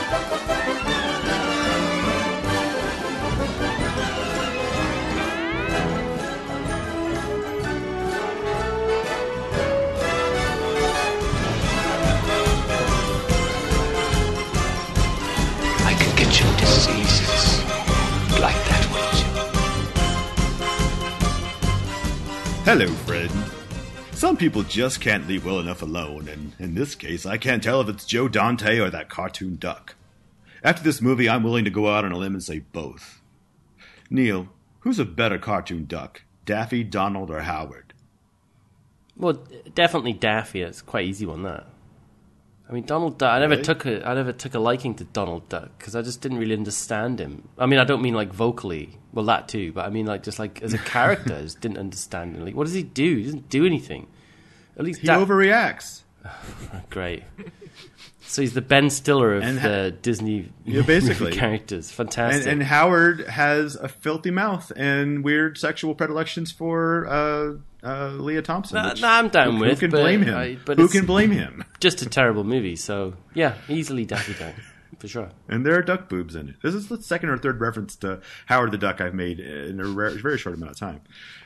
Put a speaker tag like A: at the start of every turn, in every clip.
A: I can get you diseases like that, won't you?
B: Hello, friend. Some people just can't leave well enough alone, and in this case, I can't tell if it's Joe Dante or that cartoon duck. After this movie, I'm willing to go out on a limb and say both. Neil, who's a better cartoon duck, Daffy, Donald, or Howard?
C: Well, definitely Daffy. It's quite easy one, that. I mean, Donald Duck, I never took a liking to Donald Duck because I just didn't really understand him. I mean, I don't mean like vocally, well that too, but I mean like just like as a character, I just didn't understand him. Like, what does he do? He doesn't do anything. At least
B: He overreacts.
C: Great. So he's the Ben Stiller of the Disney
B: basically
C: characters. Fantastic.
B: And Howard has a filthy mouth and weird sexual predilections for Leah Thompson.
C: I'm down with.
B: Who can blame him? Who can blame him?
C: Just a terrible movie. So yeah, easily Daffy Duck for sure.
B: And there are duck boobs in it. This is the second or third reference to Howard the Duck I've made in a very short amount of time.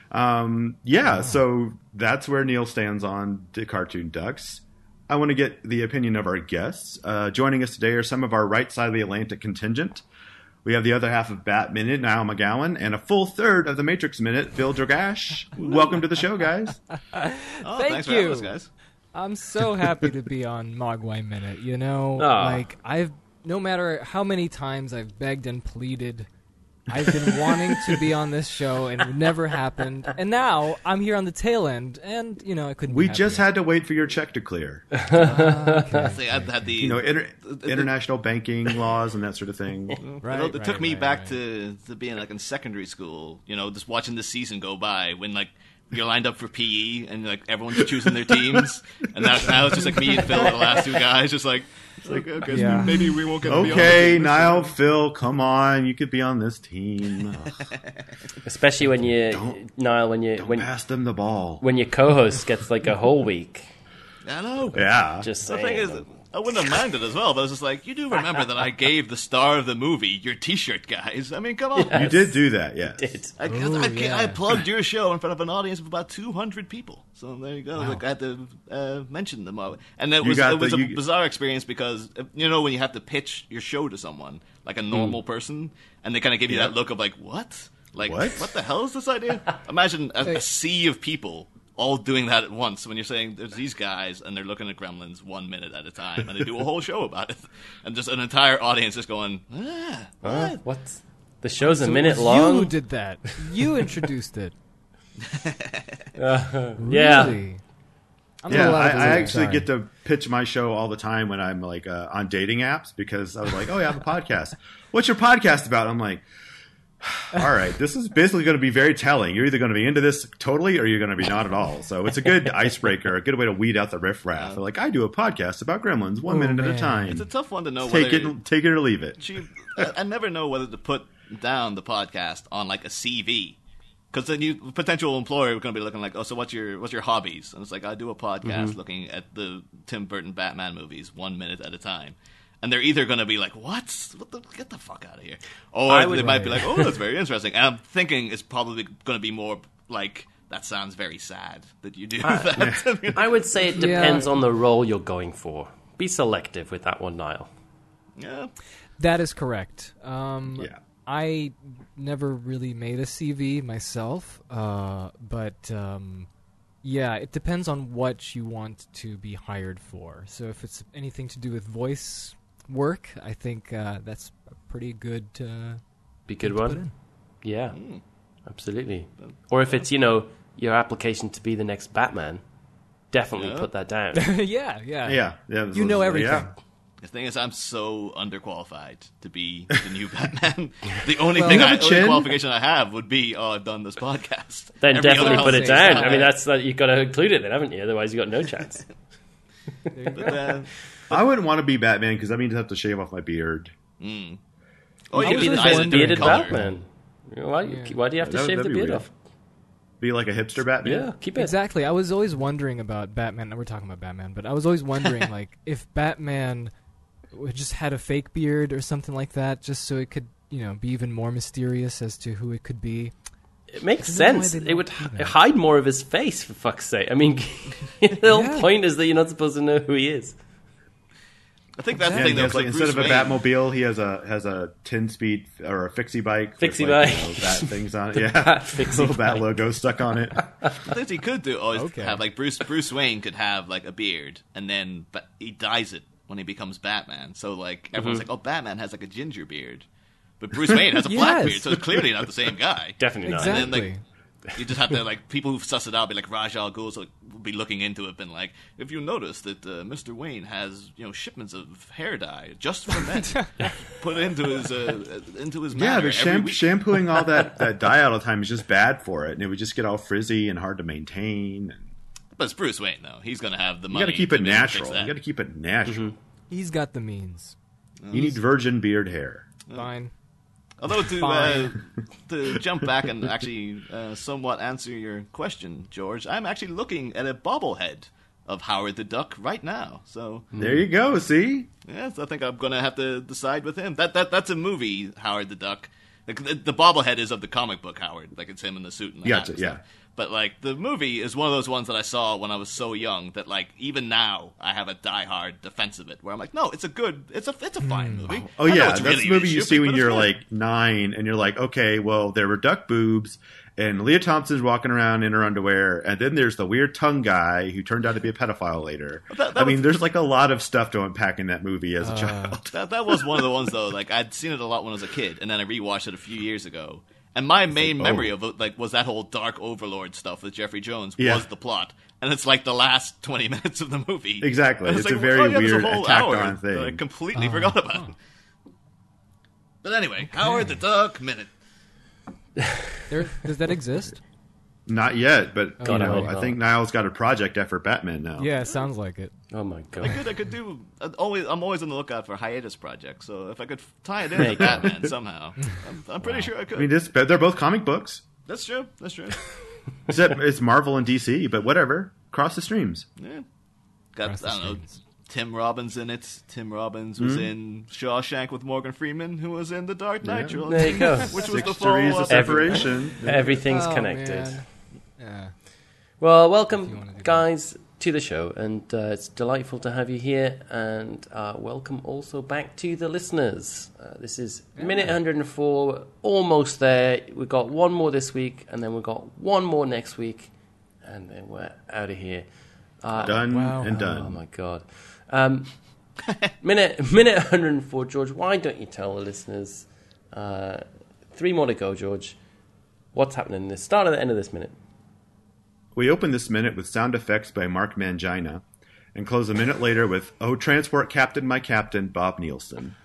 B: So that's where Neil stands on the cartoon ducks. I want to get the opinion of our guests. Joining us today are some of our right side of the Atlantic contingent. We have the other half of Bat Minute, Niall McGowan, and a full third of the Matrix Minute, Phil Dragash. Welcome to the show, guys.
D: Thanks for having us, guys. I'm so happy to be on Mogwai Minute. You know, like no matter how many times I've begged and pleaded, I've been wanting to be on this show, and it never happened. And now I'm here on the tail end, and you know I couldn't.
B: We just had to wait for your check to clear.
E: Okay. I had the
B: international banking laws and that sort of thing.
E: It took me back to being like in secondary school. You know, just watching the season go by when like you're lined up for PE and like everyone's choosing their teams, and now it's just like me and Phil, the last two guys, just like. It's like, okay, maybe we won't get to be on the team.
B: Niall, Phil, come on. You could be on this team.
C: Especially when
B: don't pass them the ball.
C: When your co-host gets like a whole week.
E: I know.
B: Yeah.
C: Just
E: the
C: saying.
E: thing is, I wouldn't have minded as well, but I was just like, you do remember that I gave the star of the movie your T-shirt, guys. I mean, come on.
C: Yes.
B: You did do that, yes.
C: You did.
E: I plugged your show in front of an audience of about 200 people. So there you go.
B: Wow.
E: Like, I had to mention them all. And it was a bizarre experience because, you know, when you have to pitch your show to someone, like a normal person, and they kind of give you that look of like, what? Like, what the hell is this idea? Imagine a sea of people all doing that at once when you're saying there's these guys and they're looking at Gremlins 1 minute at a time and they do a whole show about it and just an entire audience just going
C: what? The show's a minute long?
D: You did that. You introduced it.
C: Really?
B: I actually get to pitch my show all the time when I'm like on dating apps because I was like, I have a podcast. What's your podcast about? I'm like, all right, this is basically going to be very telling. You're either going to be into this totally or you're going to be not at all. So it's a good icebreaker, a good way to weed out the riffraff. Like, I do a podcast about Gremlins 1 minute at a time.
E: It's a tough one to know
B: take it or leave it.
E: I never know whether to put down the podcast on like a CV. Because then potential employer is going to be looking like, so what's your hobbies? And it's like, I do a podcast looking at the Tim Burton Batman movies 1 minute at a time. And they're either going to be like, get the fuck out of here. Or they might be like, that's very interesting. And I'm thinking it's probably going to be more like, that sounds very sad that you do that.
C: I would say it depends on the role you're going for. Be selective with that one, Niall.
E: Yeah.
D: That is correct. I never really made a CV myself, but it depends on what you want to be hired for. So if it's anything to do with voice work, I think that's a pretty good
C: one. Yeah, absolutely. Or if it's your application to be the next Batman, definitely put that down.
D: Yeah. You know everything.
B: Yeah.
E: The thing is, I'm so underqualified to be the new Batman. The only qualification I have would be, I've done this podcast.
C: Then definitely put it down. I mean, you've got to include it then, haven't you? Otherwise, you've got no chance.
B: I wouldn't want to be Batman because that means I have to shave off my beard.
E: You
C: could be the best bearded Batman. Why do you have to shave the beard off?
B: Be like a hipster Batman?
C: Yeah, keep it.
D: Exactly. I was always wondering about Batman. We're talking about Batman, but I was always wondering, like, if Batman just had a fake beard or something like that, just so it could, be even more mysterious as to who it could be.
C: It makes sense. It would hide more of his face, for fuck's sake. I mean, the whole point is that you're not supposed to know who he is.
E: I think that's the thing. Though,
B: like instead of a Batmobile, he has a 10-speed or a fixie bike.
C: Fixie bike.
B: Bat things on it. Yeah, little Bat logo stuck on it.
E: The things he could do have like Bruce Wayne could have like a beard, and then he dyes it when he becomes Batman. So like everyone's like, oh, Batman has like a ginger beard. But Bruce Wayne has a black beard, so it's clearly not the same guy.
C: Definitely not.
D: Exactly.
E: And then, you just have to, like, people who suss it out be like, Ra's al Ghul will be looking into it and like, if you notice that Mr. Wayne has, shipments of hair dye just for men put into his
B: yeah,
E: matter
B: shampooing all that dye all the time is just bad for it, and it would just get all frizzy and hard to maintain.
E: But it's Bruce Wayne, though. He's going to have the money.
B: You got to keep it natural. You got to keep it natural.
D: Mm-hmm. He's got the means.
B: You need virgin beard hair.
D: Fine.
E: Although to jump back and actually somewhat answer your question, George, I'm actually looking at a bobblehead of Howard the Duck right now. So
B: there you go. See,
E: yes, I think I'm going to have to decide with him. That's a movie, Howard the Duck. The bobblehead is of the comic book Howard, like it's him in the suit and the hat.
B: Yeah.
E: But like the movie is one of those ones that I saw when I was so young that like even now I have a diehard defense of it where I'm like, no, it's a fine movie.
B: Oh yeah, that's the movie you see when you're like 9 and you're like, okay, well there were duck boobs and Leah Thompson's walking around in her underwear, and then there's the weird tongue guy who turned out to be a pedophile later. There's like a lot of stuff to unpack in that movie as a child.
E: That was one of the ones though. Like I'd seen it a lot when I was a kid, and then I rewatched it a few years ago. And my main memory of it, like, was that whole Dark Overlord stuff with Jeffrey Jones was the plot, and it's like the last 20 minutes of the movie.
B: Exactly, it's
E: like,
B: a very weird attack-on thing.
E: I completely forgot about. But anyway, okay. Howard the Duck minute.
D: Does that exist?
B: Not yet, but I think Niall's got a project after Batman now.
D: Yeah, it sounds like it.
C: Oh my god!
E: I could do. I'm always on the lookout for hiatus projects. So if I could tie it into Batman somehow, I'm pretty sure I could.
B: I mean, they're both comic books.
E: That's true.
B: Except it's Marvel and DC, but whatever. Cross the streams.
E: Yeah. I don't know. Tim Robbins in it. Tim Robbins was in Shawshank with Morgan Freeman, who was in The Dark Knight trilogy.
C: There you go.
E: Which was the
B: degrees of separation.
C: Everything's connected.
D: Man. Yeah.
C: Well, welcome, guys, to the show, and it's delightful to have you here, and welcome also back to the listeners. This is minute 104, almost there. We've got one more this week, and then we've got one more next week, and then we're out of here.
B: Done and done.
C: Oh, my God. Minute 104, George, why don't you tell the listeners, 3 more to go, George, what's happening in the start and the end of this minute?
B: We open this minute with sound effects by Mark Mangina and close a minute later with, "Oh, transport captain, my captain, Bob Nielsen."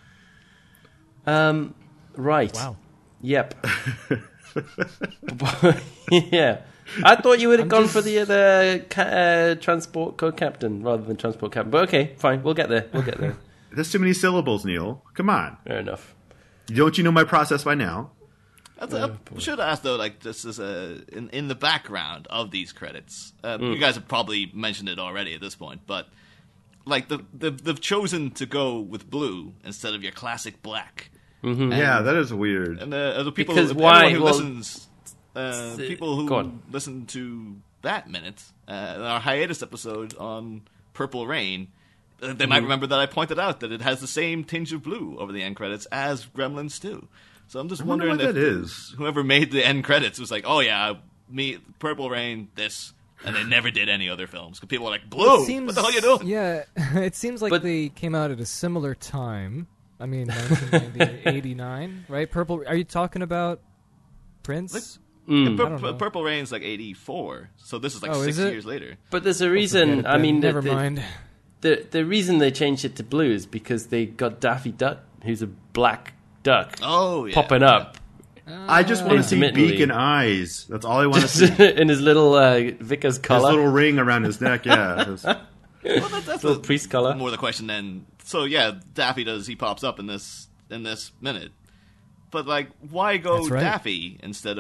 C: Right.
D: Wow.
C: Yep. Yeah. I thought you would have gone for the transport co-captain rather than transport captain. But okay, fine. We'll get there.
B: That's too many syllables, Neil. Come on.
C: Fair enough.
B: Don't you know my process by now?
E: I should ask though, like this is in the background of these credits. You guys have probably mentioned it already at this point, but like they've chosen to go with blue instead of your classic black.
B: Mm-hmm. Yeah, that is weird.
E: And the people,
C: because why?
E: Who listens, people who listen to that minute, our hiatus episode on Purple Rain, they might remember that I pointed out that it has the same tinge of blue over the end credits as Gremlins 2. So I'm just wondering if whoever made the end credits was like, oh yeah, Purple Rain, this, and they never did any other films. Because people were like, blue, what the hell are you doing?
D: Yeah, it seems like they came out at a similar time. I mean, 1989, right? Purple, are you talking about Prince?
E: Purple Rain's like 84, so this is like 6 years later.
C: But there's a reason, I mean...
D: Never mind.
C: The reason they changed it to blue is because they got Daffy Duck, who's a black duck, popping up.
B: I just want to see beak and eyes. That's all I want to see.
C: In his little vicar's collar.
B: His little ring around his neck, yeah.
E: Well, that's
C: little priest collar.
E: More the question then. So yeah, Daffy he pops up in this minute. But like, why go Daffy instead of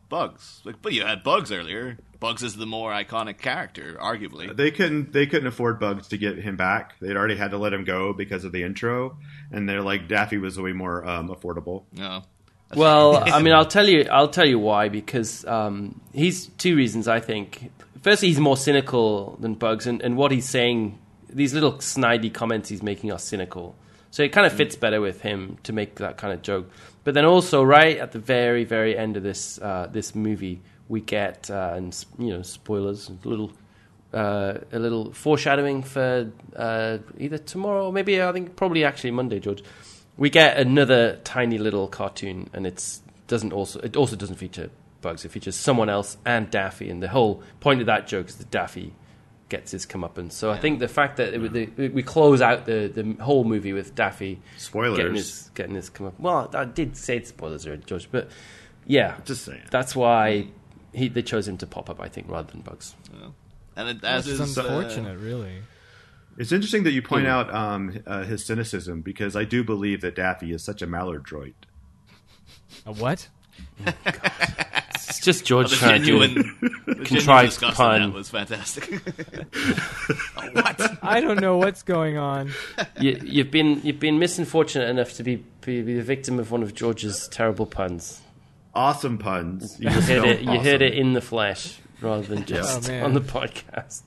E: Bugs. Like, but you had Bugs earlier. Bugs is the more iconic character, arguably.
B: They couldn't afford Bugs to get him back. They'd already had to let him go because of the intro, and they're like Daffy was way more affordable.
E: No.
C: Well, I mean, I'll tell you why, because he's two reasons, I think. Firstly, he's more cynical than Bugs, and what he's saying, these little snidey comments he's making are cynical. So it kind of fits better with him to make that kind of joke. But then also, right at the very, very end of this movie, we get, and spoilers, a little foreshadowing for either tomorrow or maybe I think probably actually Monday, George. We get another tiny little cartoon, and it also doesn't feature Bugs. It features someone else and Daffy, and the whole point of that joke is that Daffy gets his comeuppance. So I think the fact that we close out the whole movie with Daffy
B: spoilers
C: getting his comeuppance. Well, I did say spoilers earlier, George, but yeah,
B: just saying.
C: That's why they chose him to pop up, I think, rather than Bugs.
E: Yeah. And it's
D: unfortunate, really.
B: It's interesting that you point out his cynicism, because I do believe that Daffy is such a maladroit.
D: A what?
C: Oh, it's just George trying to contrived pun.
E: That was fantastic. What?
D: I don't know what's going on.
C: You've been misunfortunate enough to be the victim of one of George's terrible puns.
B: Awesome puns.
C: You heard it in the flesh rather than just on the podcast.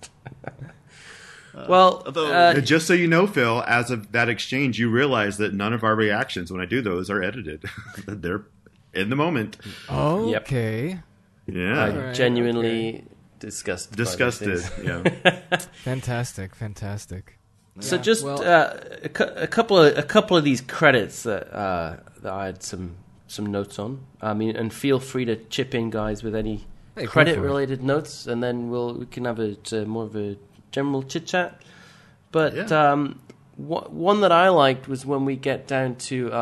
C: Well,
B: just so you know, Phil, as of that exchange, you realize that none of our reactions when I do those are edited. They're in the moment.
D: Oh, okay.
B: Yeah.
C: I genuinely disgusted.
B: Yeah.
D: Fantastic.
C: So just a couple of these credits that I had some notes on. I mean, and feel free to chip in, guys, with any credit-related notes, and then we can have more of a general chit-chat. But one that I liked was when we get down to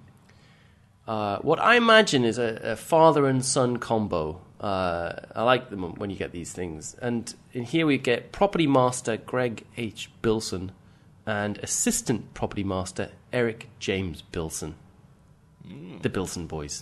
C: what I imagine is a father and son combo. I like them when you get these things. And in here we get Property Master Greg H. Bilson and Assistant Property Master Eric James Bilson. The Bilson Boys.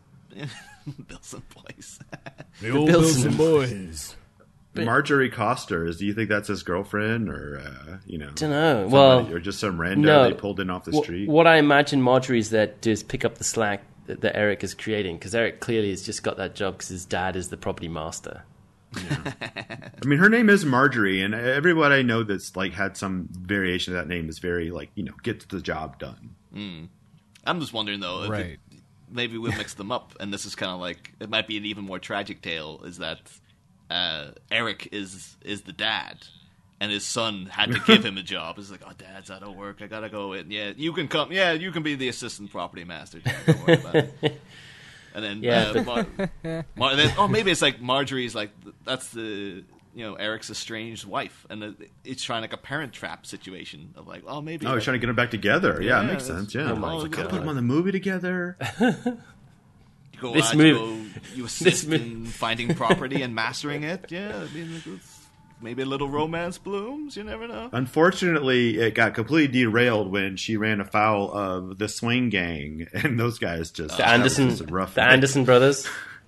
E: Bilson Boys.
D: The old Bilson Boys.
B: Marjorie Coster, do you think that's his girlfriend, or
C: don't know. Well,
B: or just some rando they pulled in off the street?
C: What I imagine Marjorie's there to do is pick up the slack that Eric is creating, because Eric clearly has just got that job because his dad is the property master.
B: Yeah. I mean, her name is Marjorie, and everyone I know that's like had some variation of that name is very get the job done.
E: I'm just wondering though, if maybe we'll mix them up, and this is kind of like it might be an even more tragic tale. Is that Eric is the dad, and his son had to give him a job. It's like, oh, Dad's out of work. I gotta go in. Yeah, you can come. Yeah, you can be the assistant property master. Don't worry about it. And then, maybe it's like Marjorie's like that's the Eric's estranged wife, and it's trying like a Parent Trap situation of like, oh, maybe.
B: Oh, he's trying to get them back together. Yeah, it makes sense. Yeah,
C: put
B: them on the movie together.
E: You assist in finding property and mastering it. Yeah, I mean, maybe a little romance blooms. You never know.
B: Unfortunately, it got completely derailed when she ran afoul of the Swing Gang, and those guys just
C: the Anderson brothers.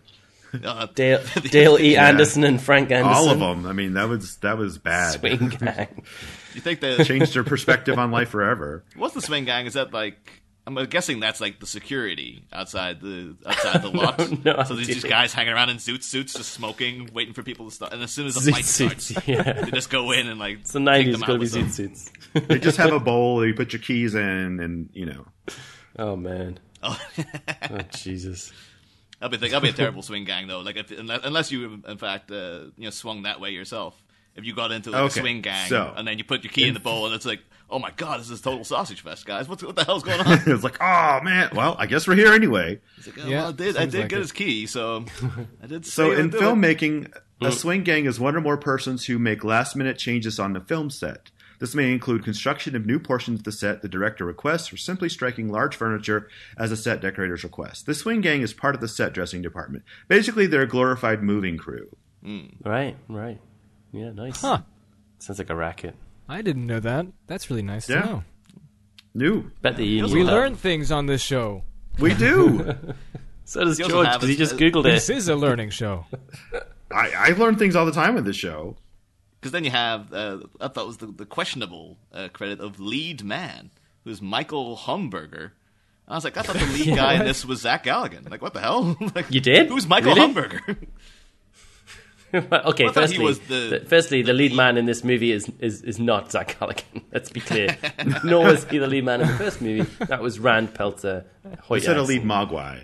C: Dale E. Anderson and Frank Anderson.
B: All of them. I mean, that was bad.
C: Swing Gang.
E: You think they
B: changed their perspective on life forever?
E: What's the Swing Gang? Is that like? I'm guessing that's like the security outside the lot.
C: No,
E: so there's just guys hanging around in suits, just smoking, waiting for people to start. And as soon as the fight starts, they just go in and like.
C: It's the 90s. It's got to be suits.
B: They just have a bowl. You put your keys in, and
C: Oh man. Oh Jesus.
E: That'd be a terrible Swing Gang though. Like unless you in fact swung that way yourself. If you got into a Swing Gang and then you put your key in the bowl and it's like, oh my god, this is total sausage fest, guys. What the hell's going on?
B: It's like, oh man, well, I guess we're here anyway.
E: Like, well, I did get his key, so I did.
B: So in filmmaking, a Swing Gang is one or more persons who make last-minute changes on the film set. This may include construction of new portions of the set the director requests, or simply striking large furniture as a set decorator's request. The Swing Gang is part of the set dressing department. Basically, they're a glorified moving crew.
C: Right. Yeah, nice.
D: Huh.
C: Sounds like a racket.
D: I didn't know that. That's really nice to know.
B: New.
C: Bet the
D: we learn things on this show.
B: We do.
C: So does George, because he just Googled it.
D: This is a learning show.
B: I learn things all the time with this show.
E: Because then you have, I thought it was the questionable credit of lead man, who's Michael Humberger. I was like, I thought the lead guy in this was Zach Galligan. Like, what the hell? Like,
C: you did?
E: Who's Michael
C: really?
E: Humberger?
C: Okay, firstly, the lead man in this movie is not Zach Galligan. Let's be clear. Nor was he the lead man in the first movie. That was Rand Peltzer.
B: He said a lead Mogwai.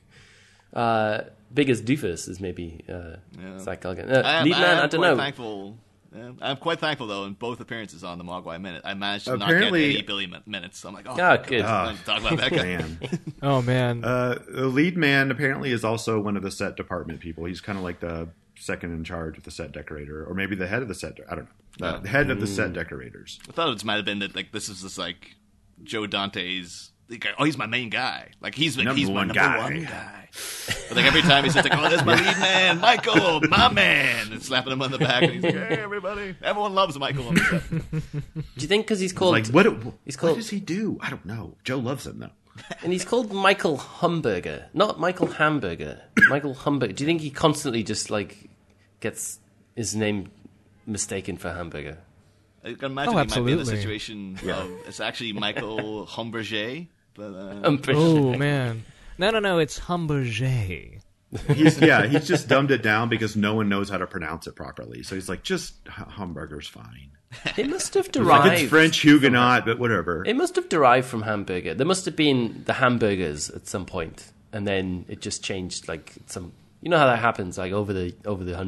C: Biggest doofus is maybe Zach Galligan.
E: I don't know. Thankful. Yeah, I'm quite thankful, though, in both appearances on the Mogwai Minute. I managed to not get 80 billion minutes. So I'm like,
C: good.
E: Talk about that guy.
B: Man.
D: Oh, man.
B: The lead man apparently is also one of the set department people. He's kind of like the second in charge of the set decorator, or maybe the head of the set. I don't know. The head of the set decorators.
E: I thought it might have been that like this is just like Joe Dante's. Oh, he's my main guy. Like he's my number one guy. But like every time he says, like, "Oh, there's my lead man, Michael, my man," and slapping him on the back, and he's like, "Hey, everybody, everyone loves Michael on the set."
C: Do you think because he's called
B: like what does he do? I don't know. Joe loves him though.
C: And he's called Michael Humberger, not Michael Hamburger. Michael Humberger. Do you think he constantly just like gets his name mistaken for hamburger?
E: I can imagine he might be in a situation of it's actually Michael Humberger. But,
D: oh man, no, it's Humberger.
B: He's just dumbed it down because no one knows how to pronounce it properly. So he's like, just Hamburger's fine.
C: It must have derived.
B: Like it's French Huguenot, but whatever.
C: It must have derived from hamburger. There must have been the hamburgers at some point, and then it just changed. Like some, you know how that happens. Like over the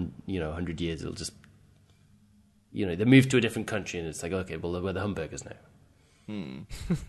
C: 100 years, it'll just, they move to a different country, and it's like, okay, well, we're the hamburgers now.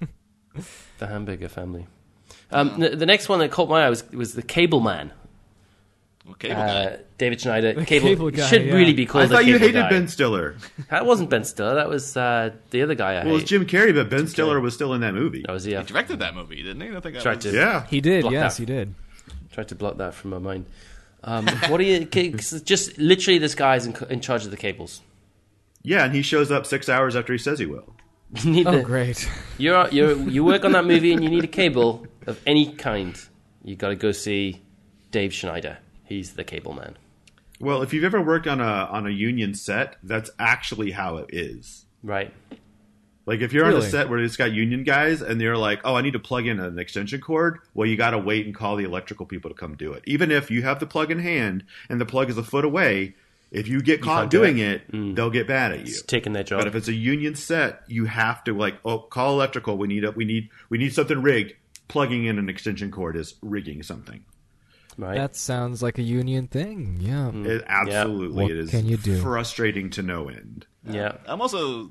C: The hamburger family. The next one that caught my eye was the Cable Man.
E: Well, Cable Guy.
C: David Schneider.
D: The Cable Guy
C: should really be called.
B: I thought
C: you
B: hated
C: guy.
B: Ben Stiller.
C: That wasn't Ben Stiller. That was the other guy.
B: It was Jim Carrey, but Ben Stiller was still in that movie.
C: That was
E: He directed that movie, didn't he? I think
D: he did. Yes,
C: that.
D: he did.
C: Tried to block that from my mind. What are you? Just literally, this guy's in charge of the cables.
B: Yeah, and he shows up 6 hours after he says he will.
D: Great!
C: You work on that movie, and you need a cable of any kind. You got to go see Dave Schneider. He's the Cable Man.
B: Well, if you've ever worked on a union set, that's actually how it is.
C: Right.
B: Like if you're on a set where it's got union guys and they're like, "Oh, I need to plug in an extension cord," well, you got to wait and call the electrical people to come do it. Even if you have the plug in hand and the plug is a foot away. If you get caught doing it, they'll get mad at you.
C: It's taking their job.
B: But if it's a union set, you have to call electrical. We need something rigged. Plugging in an extension cord is rigging something.
D: Right. That sounds like a union thing. Yeah.
B: It absolutely
D: What
B: it is.
D: Can you do?
B: Frustrating to no end.
C: Yeah.
E: I'm also,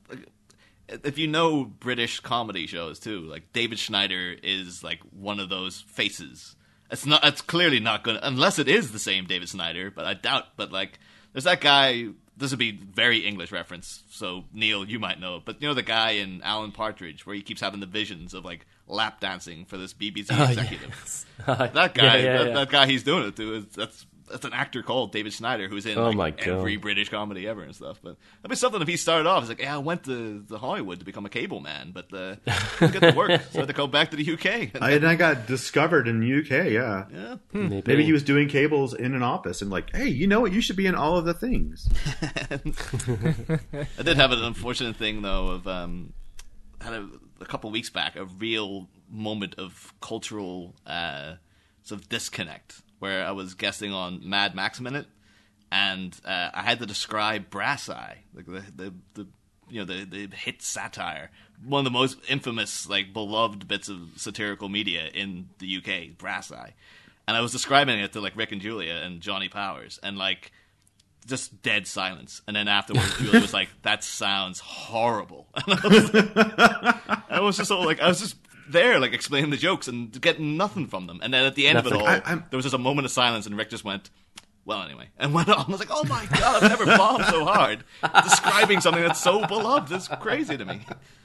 E: if you know British comedy shows too, like David Schneider is like one of those faces. It's clearly not going to, unless it is the same David Schneider, but I doubt. But like, there's that guy. This would be very English reference, so Neil, you might know it. But you know the guy in Alan Partridge where he keeps having the visions of like lap dancing for this BBC executive.
C: Yes.
E: That guy, that guy he's doing it to, that's an actor called David Schneider who's in every British comedy ever and stuff. But that'd be something if he started off. He's like, I went to Hollywood to become a cable man, but didn't get to work, so I had to go back to the UK.
B: And I got discovered in the UK. Yeah. Maybe he was doing cables in an office and like, hey, you know what? You should be in all of the things.
E: I did have an unfortunate thing though of had a couple weeks back a real moment of cultural sort of disconnect. Where I was guesting on Mad Max Minute, and I had to describe Brass Eye, like the hit satire, one of the most infamous, like beloved bits of satirical media in the UK, Brass Eye, and I was describing it to like Rick and Julia and Johnny Powers, and like just dead silence, and then afterwards Julia was like, "That sounds horrible," and I was just there, like, explaining the jokes and getting nothing from them. And then at the end of it all, there was just a moment of silence, and Rick just went, well, anyway, and went on. I was like, oh my God, I've never bombed so hard describing something that's so beloved. It's crazy to me.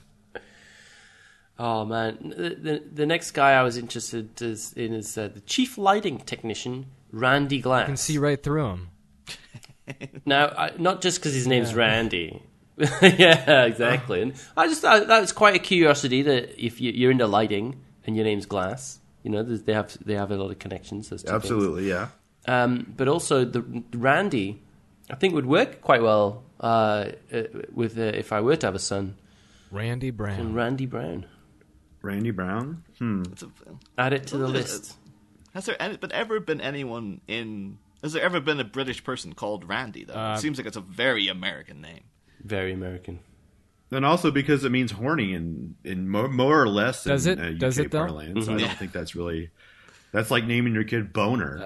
C: Oh, man. The next guy I was interested in is the chief lighting technician, Randy Glass.
D: You can see right through him.
C: Now, not just because his name's Randy. Yeah, exactly. And I just thought that was quite a curiosity that if you're into lighting and your name's Glass, You know, they have a lot of connections. Those two
B: Absolutely,
C: things.
B: yeah.
C: But also the Randy, I think would work quite well with if I were to have a son.
D: Randy Brown.
C: Randy Brown.
B: Randy Brown?
C: Add it to the list.
E: Has there ever been a British person called Randy, though? It seems like it's a very American name.
C: Very American.
B: And also because it means horny in more or less
D: Does
B: in
D: it?
B: UK
D: Does it, though?
B: parlance. I don't think that's really... That's like naming your kid Boner.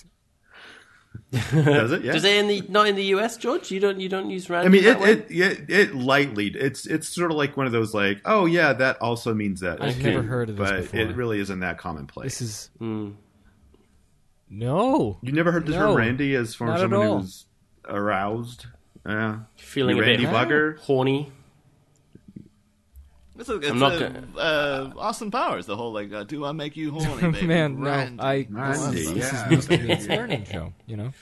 B: Does it? Yeah.
C: Does it not in the US, George? You don't use Randy.
B: I mean,
C: that way?
B: it lightly. It's sort of like one of those like, oh yeah, that also means that.
D: I've never heard of this
B: but
D: before.
B: it really isn't that commonplace.
D: This is no.
B: You never heard this
D: No.
B: from Randy as from
D: Not at
B: someone
D: all.
B: who's aroused. Yeah,
C: Feeling
B: You
C: a bit
B: Randy Bugger.
C: horny.
E: It's Austin Powers, the whole like, do I make you horny, baby?
D: Man,
E: Randy.
D: no.
B: Randy,
D: This
B: yeah.
D: is used to be a learning show, you know.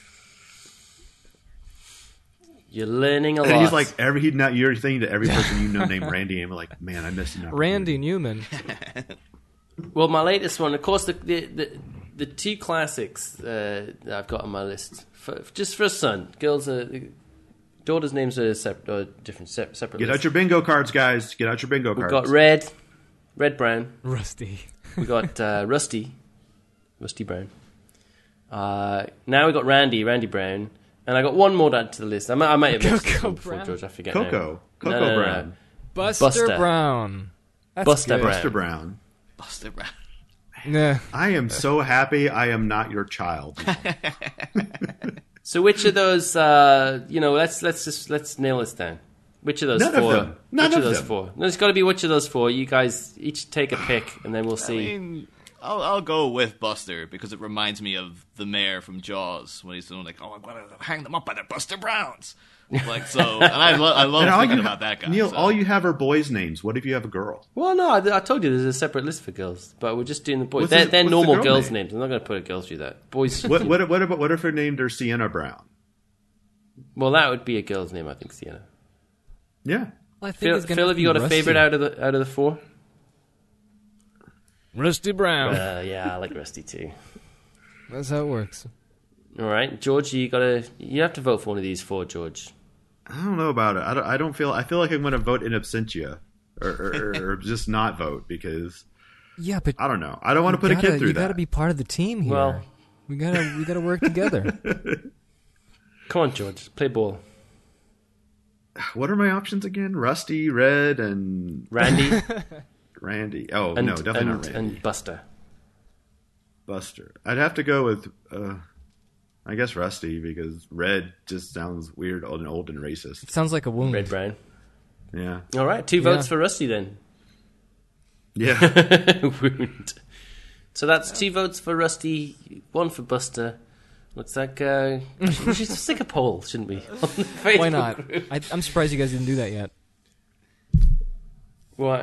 C: You're learning a lot.
B: And he's like you're saying to every person you know named Randy, and we're like, man, I missed an
D: Randy Newman.
C: Well, my latest one, of course, the two classics that I've got on my list, just for a son. Daughters' names are separate.
B: Get
C: lists.
B: out your bingo cards, guys. Get out your bingo
C: We've
B: cards.
C: got Red Brown.
D: Rusty.
C: We got Rusty Brown. Now we got Randy Brown, and I got one more to add to the list. I might have mentioned this one before,
D: Brown.
C: George. I forget.
B: Coco
C: now.
B: Brown.
C: No.
D: Buster Brown. That's
C: Buster
D: good.
C: Brown.
B: Buster Brown.
E: Buster Brown.
D: Nah.
B: I am so happy I am not your child.
C: So which of those? Let's nail this down. Which of those
B: None of
C: four?
B: them. None
C: which
B: of
C: those
B: them.
C: four? No, it's got to be which of those four. You guys each take a pick, and then we'll
E: I
C: see.
E: mean, I'll go with Buster because it reminds me of the mayor from Jaws when he's doing like, "Oh, I'm gonna hang them up by their Buster Browns." Like so, and I love
B: And
E: thinking about that guy.
B: Neil,
E: so.
B: all you have are boys' names. What if you have a girl?
C: Well, no, I told you there's a separate list for girls, but we're just doing the boys.
B: What's
C: They're
B: the
C: normal
B: girl
C: girls'
B: name?
C: names. I'm not going to put a girl through that. Boys.
B: What if her named her Sienna Brown?
C: Well, that would be a girl's name, I think. Sienna.
B: Yeah.
D: I think
C: Phil,
D: it's gonna
C: Phil, have you
D: be
C: got a
D: Rusty.
C: favorite out of the four?
D: Rusty Brown.
C: Yeah, I like Rusty too.
D: That's how it works.
C: All right, George, you have to vote for one of these four, George.
B: I don't know about it. I feel like I'm going to vote in absentia or just not vote because
D: Yeah, but
B: I don't know. I don't want to put a kid through
D: You
B: that.
D: got to be part of the team here.
C: Well-
D: we gotta work together.
C: Come on, George, play ball.
B: What are my options again? Rusty, Red, and
C: Randy
B: Randy. Oh,
C: and,
B: no, definitely not Randy.
C: and Buster.
B: Buster. I'd have to go with, I guess, Rusty because Red just sounds weird and old and racist.
D: It sounds like a wound.
C: Red Brown.
B: Yeah.
C: All right, 2 votes for Rusty then.
B: Yeah.
C: Wound. So that's 2 votes for Rusty, 1 for Buster. Looks like we should stick a poll, shouldn't we? On the Facebook
D: Why not?
C: group.
D: I'm surprised you guys didn't do that yet.
C: Why?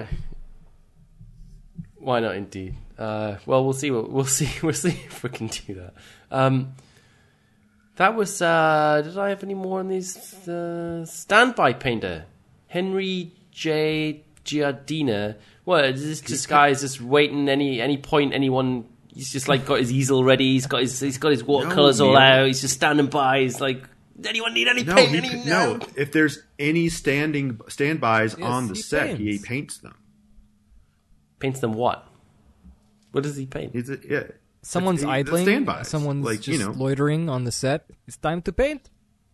C: Why not? Indeed. Well, we'll see. We'll see if we can do that. That was. Did I have any more on these? Standby painter, Henry J. Giardina. What is this guy is just waiting any point anyone. He's just like got his easel ready. He's got his watercolors all
B: Neil.
C: out. He's just standing by. He's like, anyone need any paint?
B: No. If there's any standbys on the
D: he
B: set, he
D: paints.
B: paints them.
C: Paints them what? What does he paint?
D: Someone's
B: the
D: idling.
B: standbys.
D: Someone's
B: Like,
D: just
B: you know.
D: loitering on the set. It's time to paint.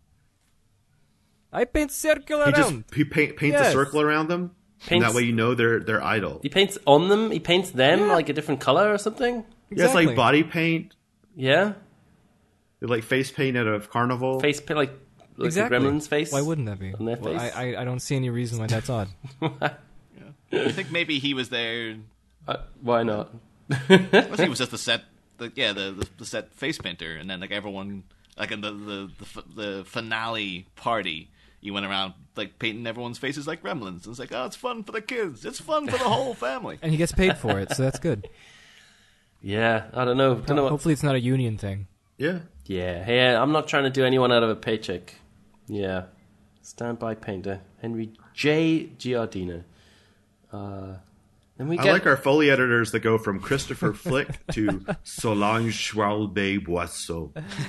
D: I paint circle around.
B: He paints
D: Yes.
B: a circle around them, and
C: Paints-
B: that way you know they're idle.
C: He paints on them. He paints them like a different color or something.
B: Yeah, it's like
D: Exactly.
B: body paint,
C: Yeah,
B: like face paint at a carnival.
C: face paint like
D: Exactly.
C: a gremlin's face.
D: Why wouldn't that be?
C: On their
D: Well,
C: face?
D: I don't see any reason why that's odd.
E: I think maybe he was there.
C: Why not?
E: I think it was just the set. The set face painter, and then like everyone, like in the finale party, you went around like painting everyone's faces like gremlins. And it's like, oh, it's fun for the kids. It's fun for the whole family.
D: And he gets paid for it, so that's good.
C: Yeah, I don't know. Don't know what.
D: Hopefully it's not a union thing.
B: Yeah.
C: Yeah, hey, I'm not trying to do anyone out of a paycheck. Yeah, standby painter Henry J. Giardina.
B: I like our Foley editors that go from Christopher Flick to Solange Schwalbe-Boisseau.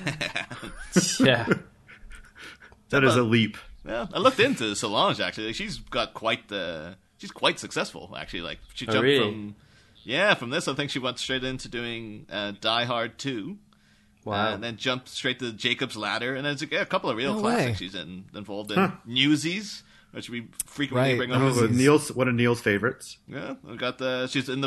C: Yeah.
B: That is a leap.
E: Yeah, I looked into Solange, actually. She's got she's quite successful, actually. Like, she jumped from this, I think she went straight into doing Die Hard 2.
C: Wow.
E: And then jumped straight to Jacob's Ladder. And there's a couple of real classics she's involved in. Newsies, which we frequently bring up.
B: One of Neil's favorites.
E: Yeah, we got she's in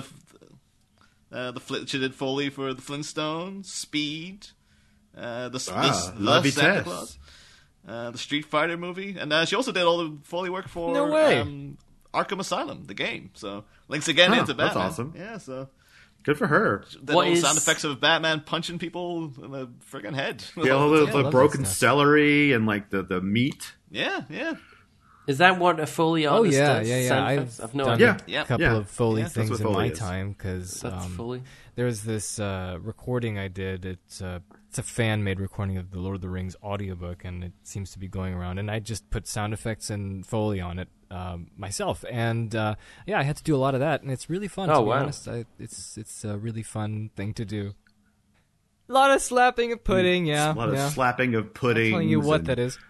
E: she did Foley for the Flintstones, Speed, the Santa Claus, the Street Fighter movie, and she also did all the Foley work for Arkham Asylum, the game. So links again into Batman. That's
B: awesome.
E: Yeah, so
B: good for her.
E: The sound effects of Batman punching people in the friggin' head.
B: Yeah, all the broken celery and like the meat.
E: Yeah.
C: Is that what a Foley artist does?
D: I've
C: done
D: a couple of Foley things in my time because
C: Foley.
D: There was this recording I did. It's a fan-made recording of the Lord of the Rings audiobook, and it seems to be going around. And I just put sound effects and Foley on it myself, and I had to do a lot of that, and it's really fun. To be honest, it's a really fun thing to do. A lot of slapping of pudding,
B: a lot of slapping of pudding.
D: I'm telling you what that is.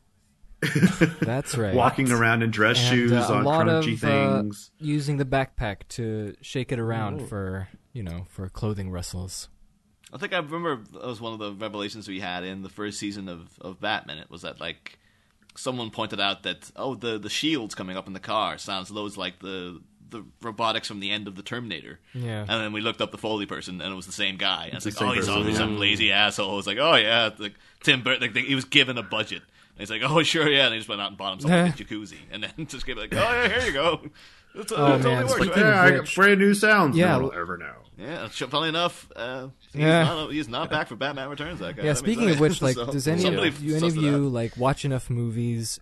D: That's right.
B: Walking around in dress shoes on crunchy things.
D: Using the backpack to shake it around for clothing rustles.
E: I think I remember that was one of the revelations we had in the first season of Batman. It was that like someone pointed out that the shields coming up in the car sounds loads like the robotics from the end of the Terminator.
D: Yeah.
E: And then we looked up the Foley person, and it was the same guy. And it's like, he's obviously some lazy asshole. It's like, like Tim Burton, like, he was given a budget. And he's like, oh, sure, yeah. And he just went out and bought himself a jacuzzi. And then just gave it like, oh, yeah, here you go. It totally works.
B: Like, I got brand new sounds.
D: Yeah.
B: No one will ever know.
E: Yeah, funny enough, he's not back for Batman Returns, that guy.
D: Yeah, speaking of which, like, does any of you like watch enough movies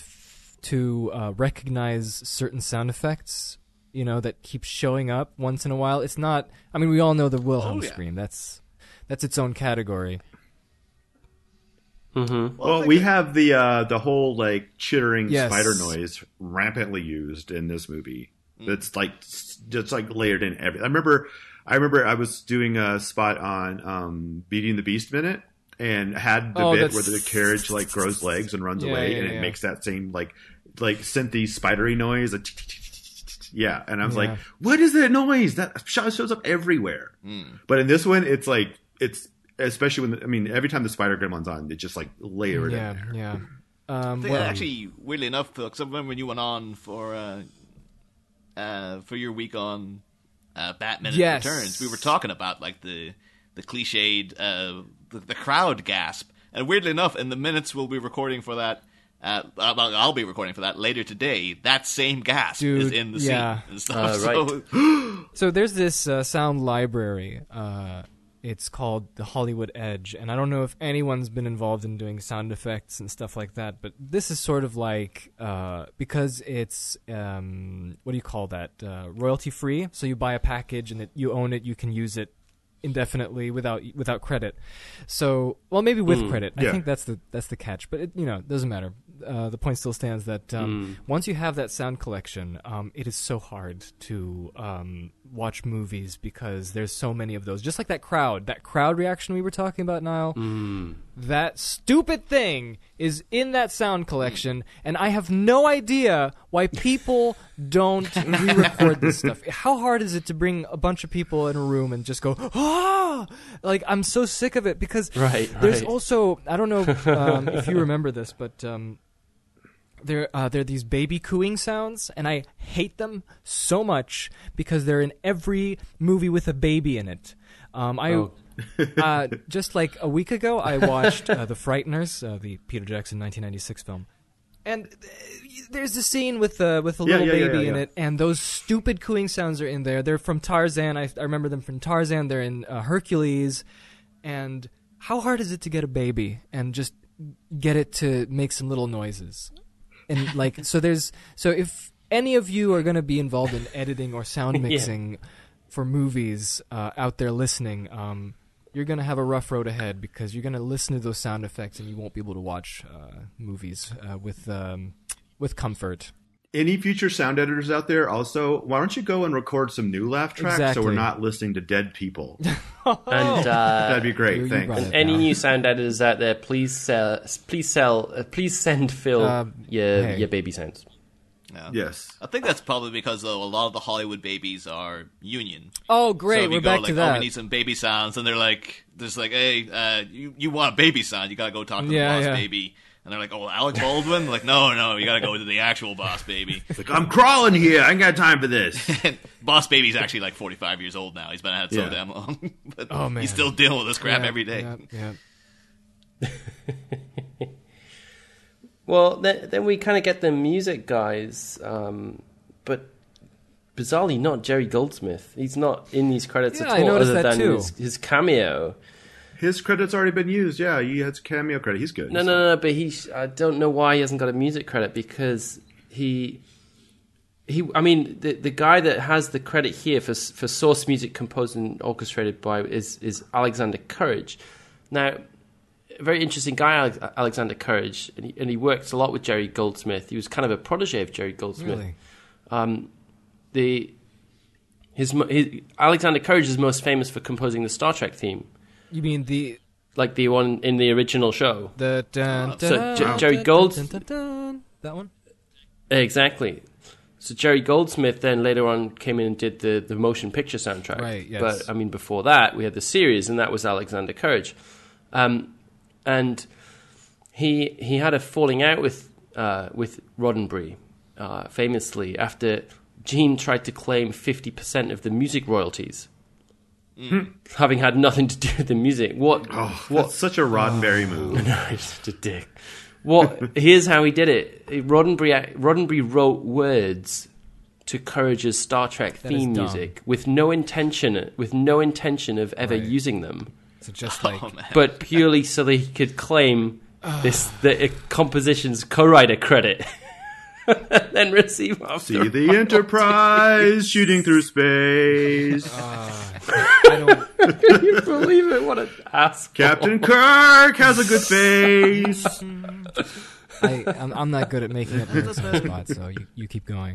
D: to recognize certain sound effects, that keep showing up once in a while? It's not, I mean, we all know the Wilhelm scream. That's its own category.
C: Mm-hmm.
B: Well, we have the whole like chittering spider noise rampantly used in this movie. It's like just like layered in everything. I remember I was doing a spot on Beating the Beast Minute and had the bit where the carriage like grows legs and runs away, and it makes that same like synthy spidery noise. And I was like, what is that noise? That shows up everywhere. But in this one, it's like especially when every time the Spider-Gremlin's on, they just like layer it in there.
D: Yeah.
E: I think actually, weirdly enough, because I remember when you went on for your week on Batman Returns, we were talking about like the cliched the crowd gasp, and weirdly enough, in the minutes we'll be recording for that. I'll be recording for that later today. That same gasp is in the scene and stuff.
C: Right.
D: So there's this sound library. It's called the Hollywood Edge, and I don't know if anyone's been involved in doing sound effects and stuff like that, but this is sort of like, because it's, what do you call that, royalty-free, so you buy a package and you own it, you can use it indefinitely without credit. So, well, maybe with credit. I think that's the catch, but it doesn't matter. The point still stands that once you have that sound collection, it is so hard to watch movies because there's so many of those. Just like that crowd reaction we were talking about, Niall. That stupid thing is in that sound collection, and I have no idea why people don't re-record this stuff. How hard is it to bring a bunch of people in a room and just go, ah! Like, I'm so sick of it because there's also, I don't know if you remember this, but there are these baby cooing sounds, and I hate them so much because they're in every movie with a baby in it. Just like a week ago, I watched The Frighteners, the Peter Jackson 1996 film. And there's a scene with a little baby in it, and those stupid cooing sounds are in there. They're from Tarzan. I remember them from Tarzan. They're in Hercules. And how hard is it to get a baby and just get it to make some little noises? And like, so if any of you are going to be involved in editing or sound mixing for movies out there listening, you're going to have a rough road ahead because you're going to listen to those sound effects and you won't be able to watch movies with comfort.
B: any future sound editors out there, also, why don't you go and record some new laugh tracks so we're not listening to dead people?
C: And
B: that'd be great. Thanks.
C: And any new sound editors out there, please send Phil your baby sounds.
E: Yeah.
B: Yes.
E: I think that's probably because, though, a lot of the Hollywood babies are union.
D: Oh, great.
E: So
D: We're back to that.
E: Oh, we need some baby sounds. And they're like, hey, you want a baby sound, you got to go talk to the boss baby. And they're like, oh, Alec Baldwin? Like, no, you got to go to the actual boss baby.
B: It's like, I'm crawling here. I ain't got time for this.
E: Boss baby's actually like 45 years old now. He's been at it so damn long. But he's still dealing with this crap every day.
D: Yeah.
C: Well, then we kind of get the music guys, but bizarrely not Jerry Goldsmith. He's not in these credits at all, other than his cameo.
B: His credit's already been used. Yeah, he has cameo credit. He's good.
C: No. But I don't know why he hasn't got a music credit, because I mean, the guy that has the credit here for source music composed and orchestrated by is Alexander Courage. Now, a very interesting guy, Alexander Courage, and he worked a lot with Jerry Goldsmith. He was kind of a protege of Jerry Goldsmith.
D: Really?
C: Alexander Courage is most famous for composing the Star Trek theme.
D: You mean the
C: one in the original show?
D: Jerry
C: Goldsmith.
D: That one?
C: Exactly. So Jerry Goldsmith then later on came in and did the motion picture soundtrack.
D: Right, yes.
C: But I mean, before that we had the series, and that was Alexander Courage. And he had a falling out with Roddenberry, famously, after Gene tried to claim 50% of the music royalties. Having had nothing to do with the music.
B: That's such a Roddenberry move.
C: No, he's such a dick. Here's how he did it. Roddenberry wrote words to Courage's Star Trek theme music with no intention of ever using them.
D: So just like,
C: but purely so that he could claim the composition's co-writer credit. Then receive after.
B: See the Enterprise shooting through space.
C: Can you believe it? What an ass.
B: Captain Kirk has a good face.
D: I'm not good at making it on the spot, so you keep going.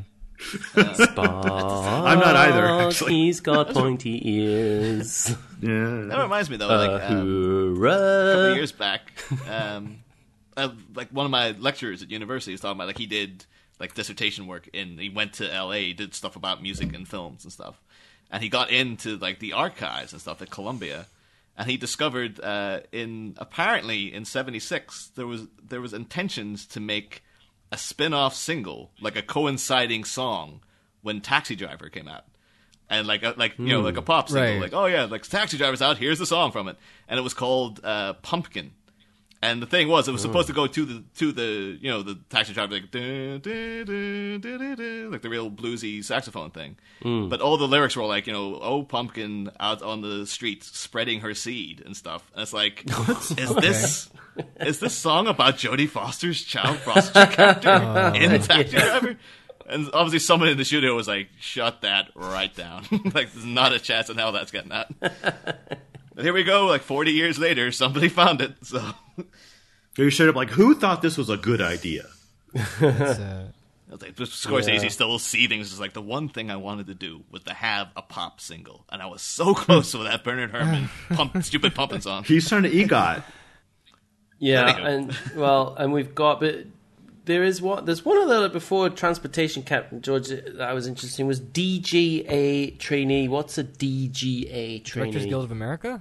C: I'm
B: not either, actually.
C: He's got pointy ears.
B: Yeah.
E: That reminds me, though, a couple of years back, like one of my lecturers at university was talking about, like, he did like dissertation work he went to LA, did stuff about music and films and stuff, and he got into like the archives and stuff at Columbia, and he discovered apparently in '76 there was intentions to make a spin-off single, like a coinciding song, when Taxi Driver came out. And like a pop single,
D: right.
E: Like, oh yeah, like Taxi Driver's out, here's the song from it. And it was called Pumpkin. And the thing was, it was supposed to go to the the Taxi Driver, like, like the real bluesy saxophone thing. But all the lyrics were like, oh, pumpkin out on the street spreading her seed and stuff. And it's like, is this song about Jodie Foster's child prostitute character in Taxi Driver? And obviously someone in the studio was like, shut that right down. Like, there's not a chance in hell that's getting out. And here we go, like 40 years later, somebody found it. So
B: you showed up like, who thought this was a good idea?
E: Scorsese's still seething. It's just like, the one thing I wanted to do was to have a pop single, and I was so close with that Bernard Herrmann stupid pumping song.
B: He's trying to EGOT.
C: Yeah, and we've got, but there's one other before Transportation Captain George that I was interested in was DGA trainee. What's a DGA trainee?
D: Directors Guild of America?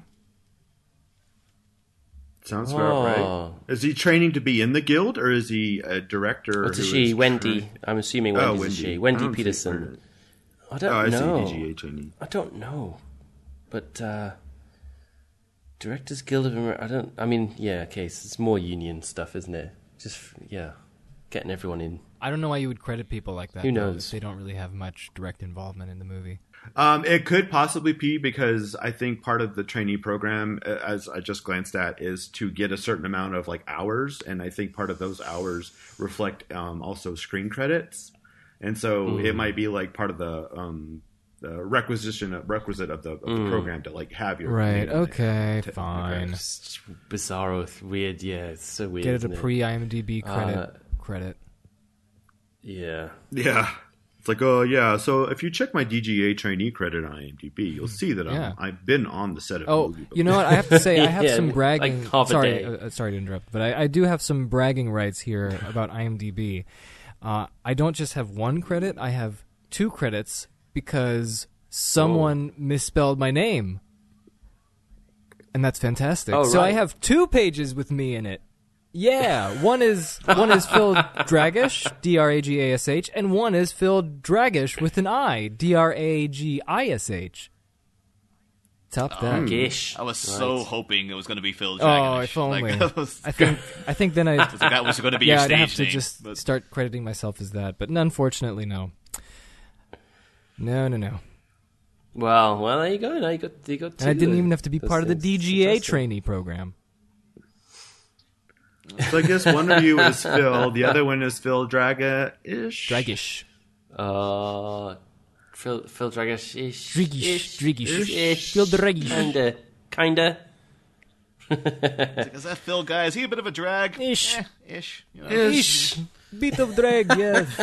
B: Sounds about right. Is he training to be in the guild, or is he a director?
C: What's a she? Wendy. I'm assuming Wendy's a she. Wendy Peterson. I don't know.
B: I see DGA trainee.
C: I don't know. But Directors Guild of America, it's more union stuff, isn't it? Just, getting everyone in.
D: I don't know why you would credit people like that.
C: Who knows?
D: They don't really have much direct involvement in the movie.
B: It could possibly be because I think part of the trainee program, as I just glanced at, is to get a certain amount of like hours, and I think part of those hours reflect also screen credits, and so it might be like part of the requisite of the program to like have your
D: right. Okay, fine.
C: Bizarro, weird. Yeah, it's so weird.
D: Get it a pre-IMDb credit.
C: Yeah.
B: Yeah. It's like, oh, yeah, so if you check my DGA trainee credit on IMDb, you'll see that I've been on the set of a movie before.
D: You know what? I have to say, I have some bragging...
C: Like
D: sorry to interrupt, but I do have some bragging rights here about IMDb. I don't just have one credit, I have 2 credits because someone misspelled my name. And that's fantastic.
C: Oh,
D: so
C: right.
D: I have 2 pages with me in it. Yeah, one is Phil Dragish, Dragash, and one is Phil Dragish with an I, Dragish. Top that.
C: Gish.
E: I was so hoping it was going to be Phil Dragish.
D: Oh, if only.
E: Like,
D: I think then
E: that was going to be your
D: I'd
E: stage
D: have to
E: name,
D: just start crediting myself as that, but unfortunately, no. No.
C: Well, there you go. Now you got 2.
D: And I didn't even have to be part of the DGA trainee program.
B: So I guess one of you is Phil, the other one is Phil Dragish.
C: Phil Dragish-ish.
D: Dragish. Phil Dragish.
C: Kinda.
E: Is that Phil guy? Is he a bit of a drag?
D: Ish.
E: Ish. You know?
D: Ish. Bit of drag, yes.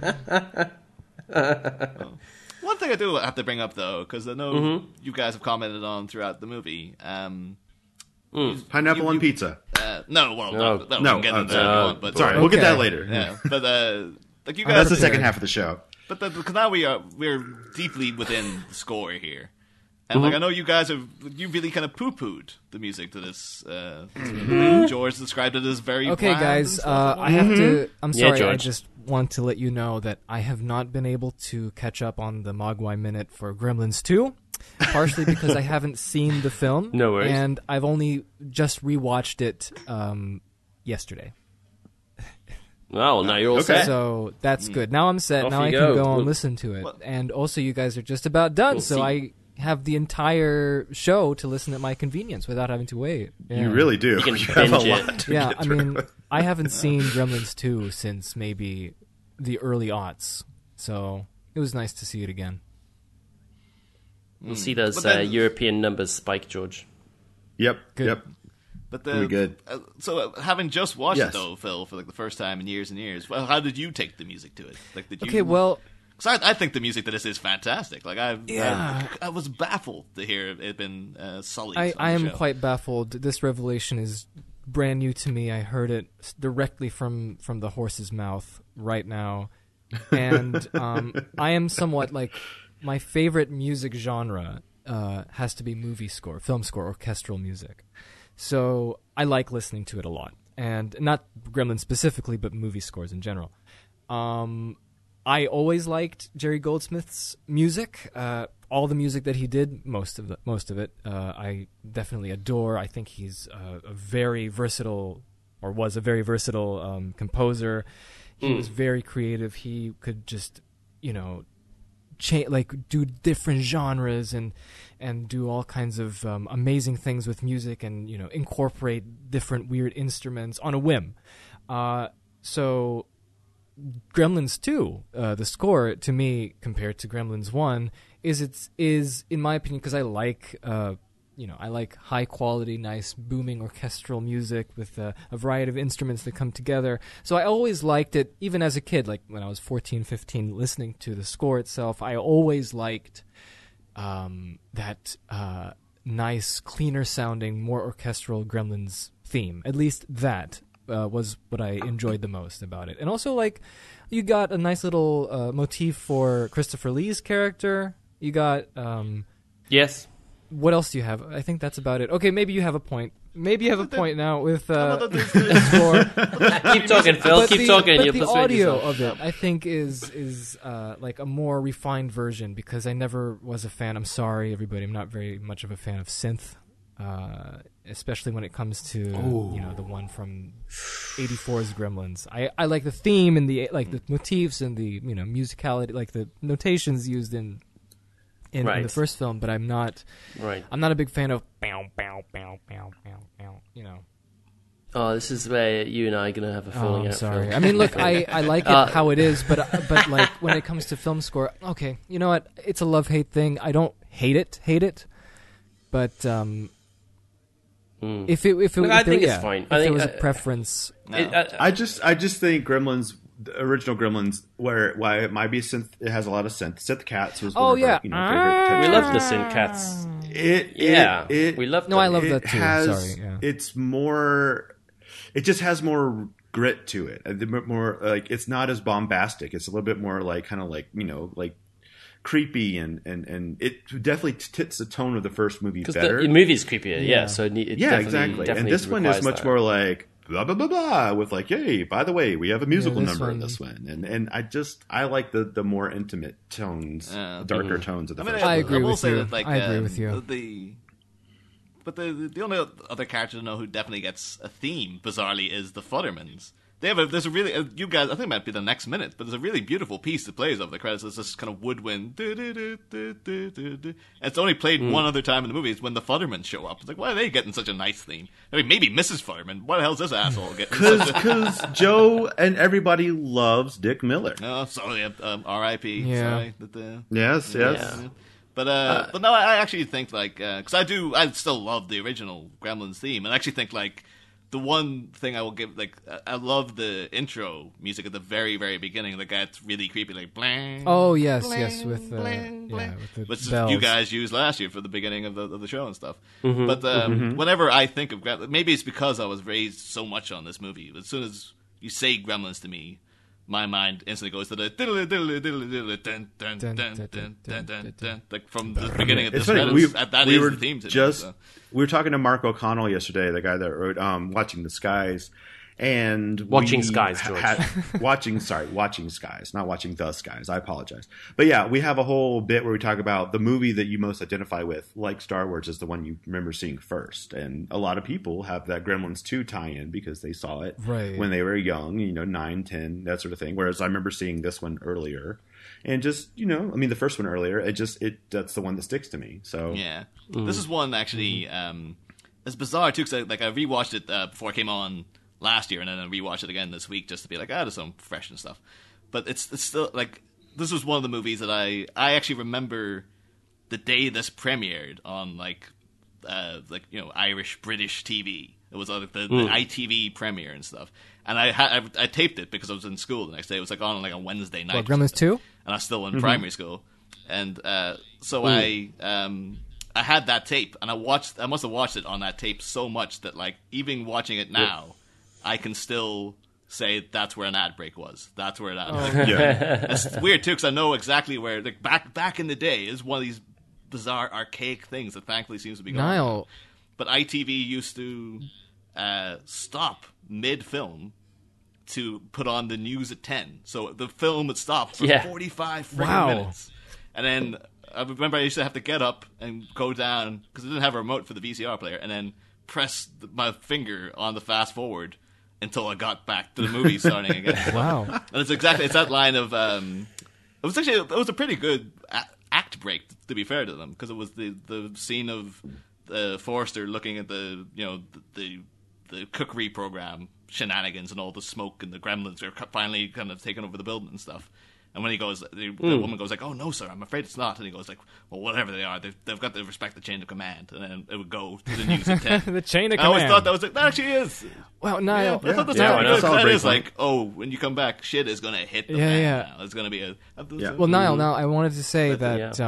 E: One thing I do have to bring up, though, because I know you guys have commented on throughout the movie.
B: Pineapple on pizza.
E: No, well, we can get into that if you want, but
B: sorry, we'll get that later.
E: Yeah, but like you guys,
B: that's the second half of the show.
E: But because now we're deeply within the score here, and like I know you really kind of poo-pooed the music to this. George described it as very
D: okay,
E: bland
D: guys. I have to. I'm sorry. I just want to let you know that I have not been able to catch up on the Mogwai Minute for Gremlins 2. Partially because I haven't seen the film.
C: No worries.
D: And I've only just rewatched it yesterday.
C: Well, now you're all set.
D: So that's good. Now I'm set.
C: Off
D: now I
C: you
D: can
C: go.
D: go and listen to it. And also, you guys are just about done,
C: We'll
D: so
C: see.
D: I have the entire show to listen at my convenience without having to wait. Yeah.
B: You really do.
C: You can
B: have
C: binge
B: a
C: it.
B: lot to
D: Yeah,
B: get
D: I
B: through.
D: mean, I haven't seen Gremlins 2 since maybe the early aughts, so it was nice to see it again.
C: We'll see those
E: But then-
C: European numbers spike, George.
B: Yep.
D: Good.
B: Yep.
E: But
B: Really good.
E: So having just watched
B: Yes.
E: it though, Phil, for like the first time in years and years, well, how did you take the music to it? Like, did you?
D: Okay, well,
E: because I think the music to this is fantastic. Like I was baffled to hear it had been sullied.
D: I
E: on the
D: am
E: show.
D: quite baffled. This revelation is brand new to me. I heard it directly from the horse's mouth right now, and I am somewhat like my favorite music genre has to be movie score, film score, orchestral music. So I like listening to it a lot, and not Gremlins specifically, but movie scores in general. I always liked Jerry Goldsmith's music. All the music that he did, most of it, I definitely adore. I think he's a very versatile, or was a very versatile composer. He was very creative. He could just, do different genres and do all kinds of amazing things with music, and incorporate different weird instruments on a whim. So Gremlins 2, the score to me compared to Gremlins 1 is in my opinion, because I like I like high quality, nice booming orchestral music with a variety of instruments that come together. So I always liked it, even as a kid, like when I was 14, 15, listening to the score itself. I always liked that nice, cleaner sounding, more orchestral Gremlins theme. At least that was what I enjoyed the most about it. And also, like, you got a nice little motif for Christopher Lee's character. You got
C: Yes.
D: what else do you have? I think that's about it. Okay, maybe you have a point. Maybe you have a point now with score.
C: Keep talking, Phil. Keep talking.
D: But
C: You'll
D: the
C: persuade
D: audio
C: yourself.
D: of it, I think, is like a more refined version, because I never was a fan. I'm sorry, everybody. I'm not very much of a fan of synth, especially when it comes to the one from '84's Gremlins. I like the theme and the motifs and the musicality, like the notations used in the first film, but I'm not a big fan of bow bow bow bow bow bow.
C: Oh, this is where you and I are gonna have a falling out.
D: Sorry.
C: Phil.
D: I mean, look, I like it how it is, but like when it comes to film score, okay, you know what? It's a love-hate thing. I don't hate it, but if
C: I think it's fine.
D: If there was a preference,
B: I just think Gremlins the original Gremlins, why it might be synth, it has a lot of synth cats was one of our, favorite.
C: We love the synth cats. We love them.
D: No, I love that too.
B: It's more. It just has more grit to it. More like it's not as bombastic. It's a little bit more like kind of like like creepy and it definitely tits the tone of the first movie better.
C: The movie's creepier, so
B: exactly. And this one is much more like blah blah blah blah with like, hey, by the way, we have a musical number in this one, and I like the more intimate tones, darker tones of the first.
D: I agree with you. I agree with you.
E: The only other character to know who definitely gets a theme, bizarrely, is the Futtermans. There's a really, you guys, I think it might be the next minute, but there's a really beautiful piece that plays over the credits. It's this kind of woodwind. And it's only played one other time in the movie. It's when the Futtermans show up. It's like, why are they getting such a nice theme? I mean, maybe Mrs. Futterman. Why the hell's this asshole getting?
B: Because Joe and everybody loves Dick Miller.
E: Oh, sorry, R.I.P.
D: Yeah.
E: Sorry.
B: Yes.
E: Yeah. But no, I actually think because I still love the original Gremlins theme, and I actually think the one thing I will give, I love the intro music at the very, very beginning that gets really creepy, like blang.
D: Oh yes,
E: blang,
D: yes, with
E: blang, blang,
D: with the
E: which
D: bells.
E: you guys used last year for the beginning of the show and stuff. But whenever I think of Gremlins, maybe it's because I was raised so much on this movie. As soon as you say Gremlins to me, my mind instantly goes to the like from the beginning of this. That is the theme to me.
B: We were talking to Mark O'Connell yesterday, the guy that wrote Watching the Skies, and
C: Watching Skies, George.
B: Watching Skies, not Watching the Skies. I apologize. But yeah, we have a whole bit where we talk about the movie that you most identify with, like Star Wars, is the one you remember seeing first. And a lot of people have that Gremlins 2 tie-in because they saw it when they were young, 9, 10, that sort of thing. Whereas I remember seeing this one earlier. And just, the first one earlier, that's the one that sticks to me. So
E: yeah. This is one actually, it's bizarre too, because I rewatched it before it came on last year, and then I rewatched it again this week just to be like, there's some fresh and stuff. But it's still this was one of the movies that I actually remember the day this premiered on Irish British TV. It was the ITV premiere and stuff, and I taped it because I was in school the next day. It was on a Wednesday night.
D: What, Gremlins 2?
E: And I was still in primary school, and so I had that tape, and I must have watched it on that tape so much that even watching it now, I can still say that's where an ad break was. That's where an ad break was.
B: Yeah.
E: It's weird too, because I know exactly where back in the day is one of these bizarre archaic things that thankfully seems to be gone.
D: Niall.
E: But ITV used to stop mid-film to put on the news at 10. So the film would stop for 45 freaking minutes. And then I remember I used to have to get up and go down, because I didn't have a remote for the VCR player, and then press my finger on the fast forward until I got back to the movie starting again.
D: Wow.
E: And it's that line of it was a pretty good act break, to be fair to them, because it was the scene of Forrester looking at the cookery program shenanigans and all the smoke, and the gremlins are finally kind of taking over the building and stuff. And when he goes, the woman goes like, "Oh no, sir, I'm afraid it's not." And he goes like, "Well, whatever they are, they've got to respect the chain of command." And then it would go to the news at 10.
D: The chain of command.
E: I always thought that actually is.
D: Well, Niall.
E: I thought that is when you come back, shit is going to hit the fan now. It's going to be
D: Well, Niall, now I wanted to say that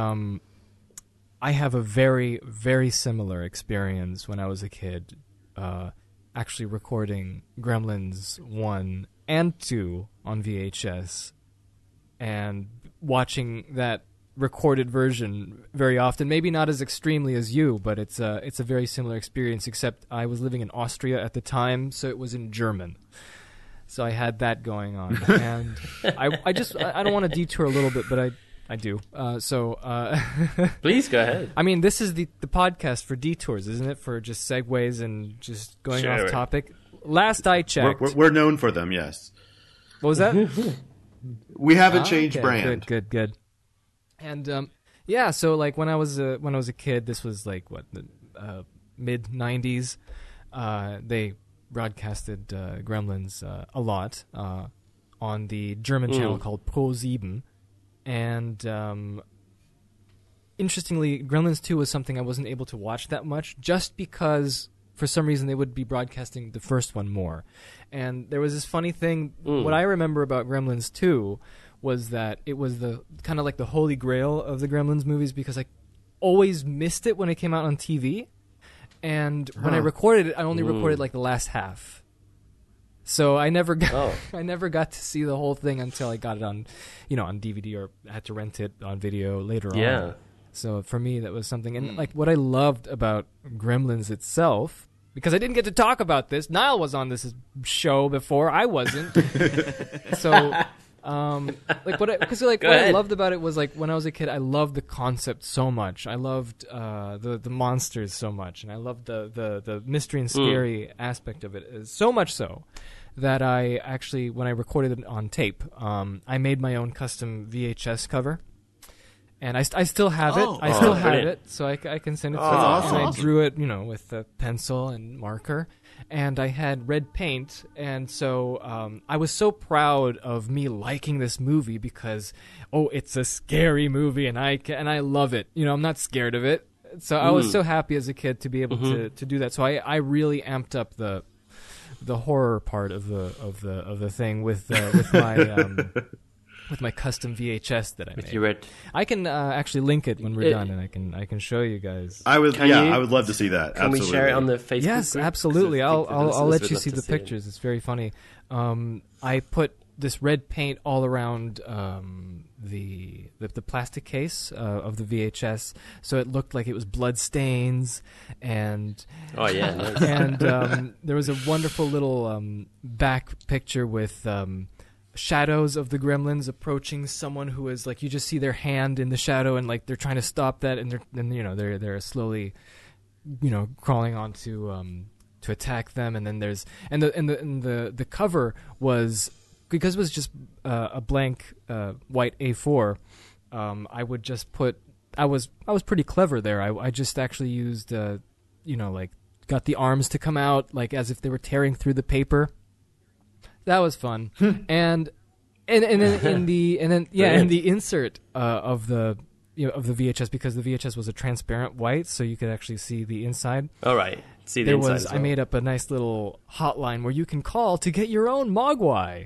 D: I have a very, very similar experience when I was a kid, actually recording Gremlins 1 and 2 on VHS, and watching that recorded version very often. Maybe not as extremely as you, but it's a very similar experience, except I was living in Austria at the time, so it was in German. So I had that going on. And I don't want to detour a little bit, but I do.
C: Please go ahead.
D: I mean, this is the podcast for detours, isn't it? For just segues and just going off topic. Last I checked,
B: we're known for them. Yes.
D: What was that?
B: We haven't changed brand.
D: Good. And so when I was a kid, this was the mid '90s. They broadcasted Gremlins a lot on the German channel called Pro7. And interestingly, Gremlins 2 was something I wasn't able to watch that much, just because for some reason they would be broadcasting the first one more. And there was this funny thing. What I remember about Gremlins 2 was that it was the kind of like the holy grail of the Gremlins movies, because I always missed it when it came out on TV. And when I recorded it, I only recorded like the last half. So I never got I never got to see the whole thing until I got it on, on DVD, or had to rent it on video later on. So for me, that was something. And like what I loved about Gremlins itself, because I didn't get to talk about this. Niall was on this show before. I wasn't. So what I loved about it was, like, when I was a kid, I loved the concept so much. I loved the monsters so much, and I loved the mystery and scary aspect of it, so much so that I actually, when I recorded it on tape, I made my own custom VHS cover. And I still have it. I still have it, so I can send it to you.
B: Awesome.
D: And I drew it, with a pencil and marker. And I had red paint. And so I was so proud of me liking this movie because, it's a scary movie, and I love it. I'm not scared of it. So I was so happy as a kid to be able to do that. So I really amped up the horror part of the thing with my. With my custom VHS that I made. I can actually link it when we're done, and I can show you guys.
B: I would love to see that.
C: Can we share it on the Facebook?
D: Yes,
C: group?
D: Absolutely. I'll let you see the pictures. It's very funny. I put this red paint all around the plastic case of the VHS, so it looked like it was blood stains, and
C: nice.
D: And there was a wonderful little back picture with. Shadows of the Gremlins approaching someone who is like, you just see their hand in the shadow, and like they're trying to stop that, and they're slowly crawling on to attack them. And then there's the cover was, because it was just a blank white A4. I would just put, I was pretty clever there. I just actually used like got the arms to come out like as if they were tearing through the paper. That was fun. and then in the insert of the of the VHS, because the VHS was a transparent white, so you could actually see the inside.
C: All right. See the inside.
D: I made up a nice little hotline where you can call to get your own Mogwai.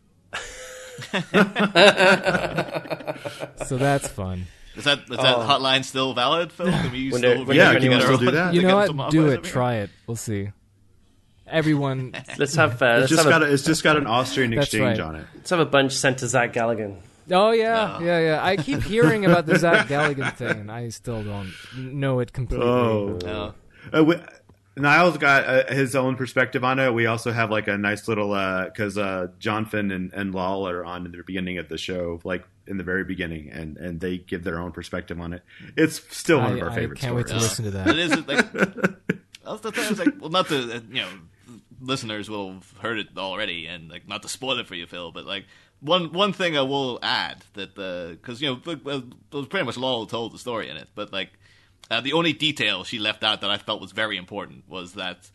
D: So that's fun.
E: Is that hotline still valid, Phil? Can we
B: can you still do that?
D: You know what? Do it. Try it. We'll see. Everyone,
C: let's have.
B: It's just got an Austrian exchange on it.
C: Let's have a bunch sent to Zach Galligan.
D: Oh yeah. I keep hearing about the Zach Galligan thing, and I still don't know it completely.
B: Niall's got his own perspective on it. We also have like a nice little because John Finn and Lal are on in the beginning of the show, like in the very beginning, and they give their own perspective on it. It's still one of our favorite
D: stories. I can't wait to listen to that.
E: It is like. That's the thing. It's like, well, not to listeners will have heard it already, and like not to spoil it for you, Phil. But like one thing I will add that because it was pretty much Lal told the story in it, but like the only detail she left out that I felt was very important was that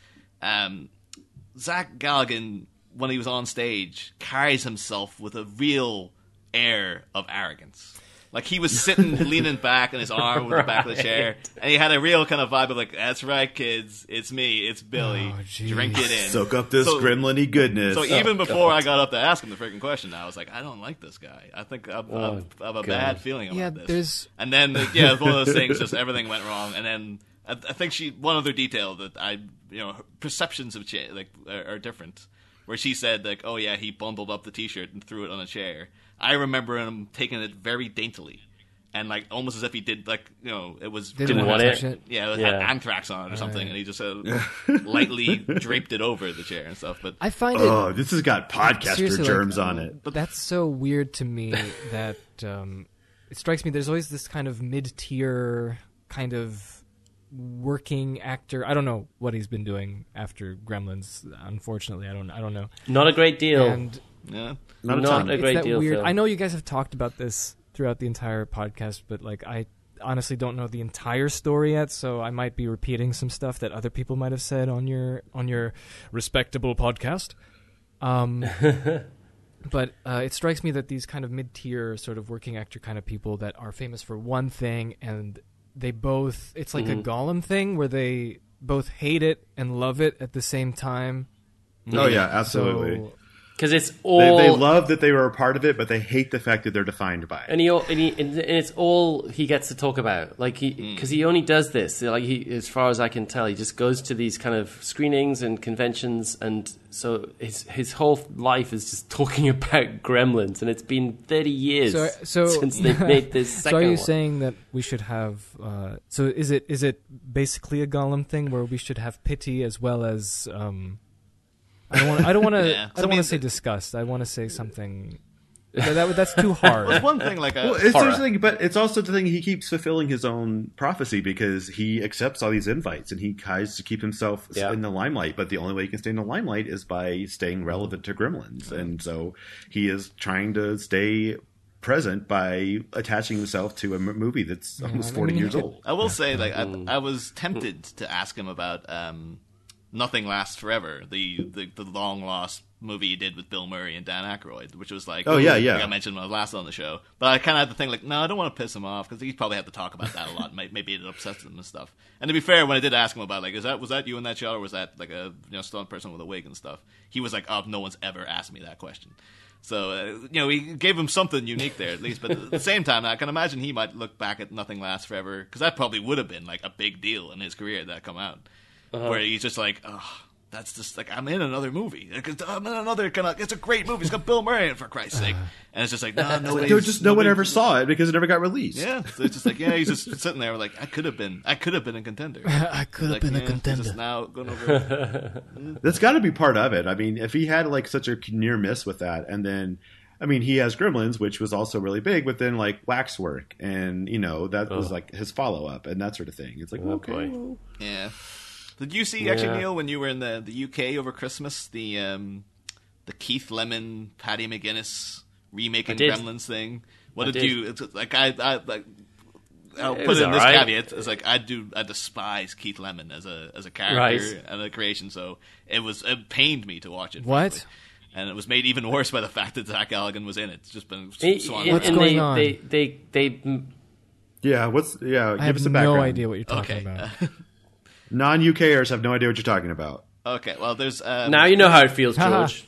E: Zach Galligan, when he was on stage, carries himself with a real air of arrogance. Like, he was sitting, leaning back in his arm with the back of the chair, and he had a real kind of vibe of like, that's right, kids, it's me, it's Billy, drink it in.
B: Soak up this gremlin-y goodness.
E: So even before I got up to ask him the freaking question, I was like, I don't like this guy. I think I have a bad feeling about this. And then, it's one of those things, just everything went wrong, and then I think one other detail that perceptions of are different, where she said, like, oh yeah, he bundled up the t-shirt and threw it on a chair. I remember him taking it very daintily, and like almost as if he did, like, it was
C: didn't want it.
E: Yeah, it had anthrax on it or something, and he just lightly draped it over the chair and stuff. But
D: I find it.
B: This has got podcaster germs on it.
D: But that's so weird to me that it strikes me. There's always this kind of mid-tier kind of working actor. I don't know what he's been doing after Gremlins. Unfortunately, I don't know.
C: Not a great deal.
D: And
C: not a great deal.
D: Weird. I know you guys have talked about this throughout the entire podcast, but like I honestly don't know the entire story yet, so I might be repeating some stuff that other people might have said on your respectable podcast. But it strikes me that these kind of mid-tier sort of working actor kind of people that are famous for one thing, and they both, it's like a Gollum thing where they both hate it and love it at the same time.
B: Oh yeah, absolutely.
D: So,
C: because it's all
B: they love that they were a part of it, but they hate the fact that they're defined by it.
C: And it's all he gets to talk about. Like because he only does this. Like as far as I can tell, he just goes to these kind of screenings and conventions, and so his whole life is just talking about Gremlins. And it's been 30 years since they made this second one.
D: So are you saying that we should have? So is it basically a Gollum thing where we should have pity as well as? I don't want to say disgust. I want to say something. That's too hard.
E: Well, it's one thing like
B: it's interesting, but it's also the thing he keeps fulfilling his own prophecy because he accepts all these invites and he tries to keep himself in the limelight. But the only way he can stay in the limelight is by staying relevant to Gremlins, and so he is trying to stay present by attaching himself to a movie that's almost 40 years old.
E: I will say, like, I was tempted to ask him about Nothing Lasts Forever, the long lost movie he did with Bill Murray and Dan Aykroyd, which was like, like I mentioned when I was last on the show. But I kind of had to think, like, no, I don't want to piss him off because he probably had to talk about that a lot. Maybe it upsets him and stuff. And to be fair, when I did ask him about, like, was that you in that shot, or was that like a stunt person with a wig and stuff? He was like, oh, no one's ever asked me that question. So, he gave him something unique there at least. But at the same time, I can imagine he might look back at Nothing Lasts Forever, because that probably would have been like a big deal in his career that come out. Where he's just like, oh, that's just like, I'm in another movie. I'm in another it's a great movie. It's got Bill Murray in it, for Christ's sake. And it's just like, no one
B: ever saw it because it never got released.
E: Yeah, so it's just like, he's just sitting there like, I could have been a contender.
D: I could have been a contender.
E: Just now going over.
B: That's got to be part of it. I mean, if he had like such a near miss with that, and then, I mean, he has Gremlins, which was also really big, but then like Waxwork, and that was like his follow up and that sort of thing. It's like, okay,
E: yeah. Did you see, actually, Neil, when you were in the UK over Christmas, the Keith Lemon, Paddy McGuinness remake of Gremlins thing? What did you? It's like I'll put in this caveat. It's like I despise Keith Lemon as a character and a creation. So it pained me to watch it.
D: What?
E: Frankly. And it was made even worse by the fact that Zach Galligan was in it. It's just been
D: what's going on?
C: They
B: give us a background.
D: No idea what you're talking about.
B: Non-UKers have no idea what you're talking about.
E: Okay, well, there's...
C: now you know how it feels, George.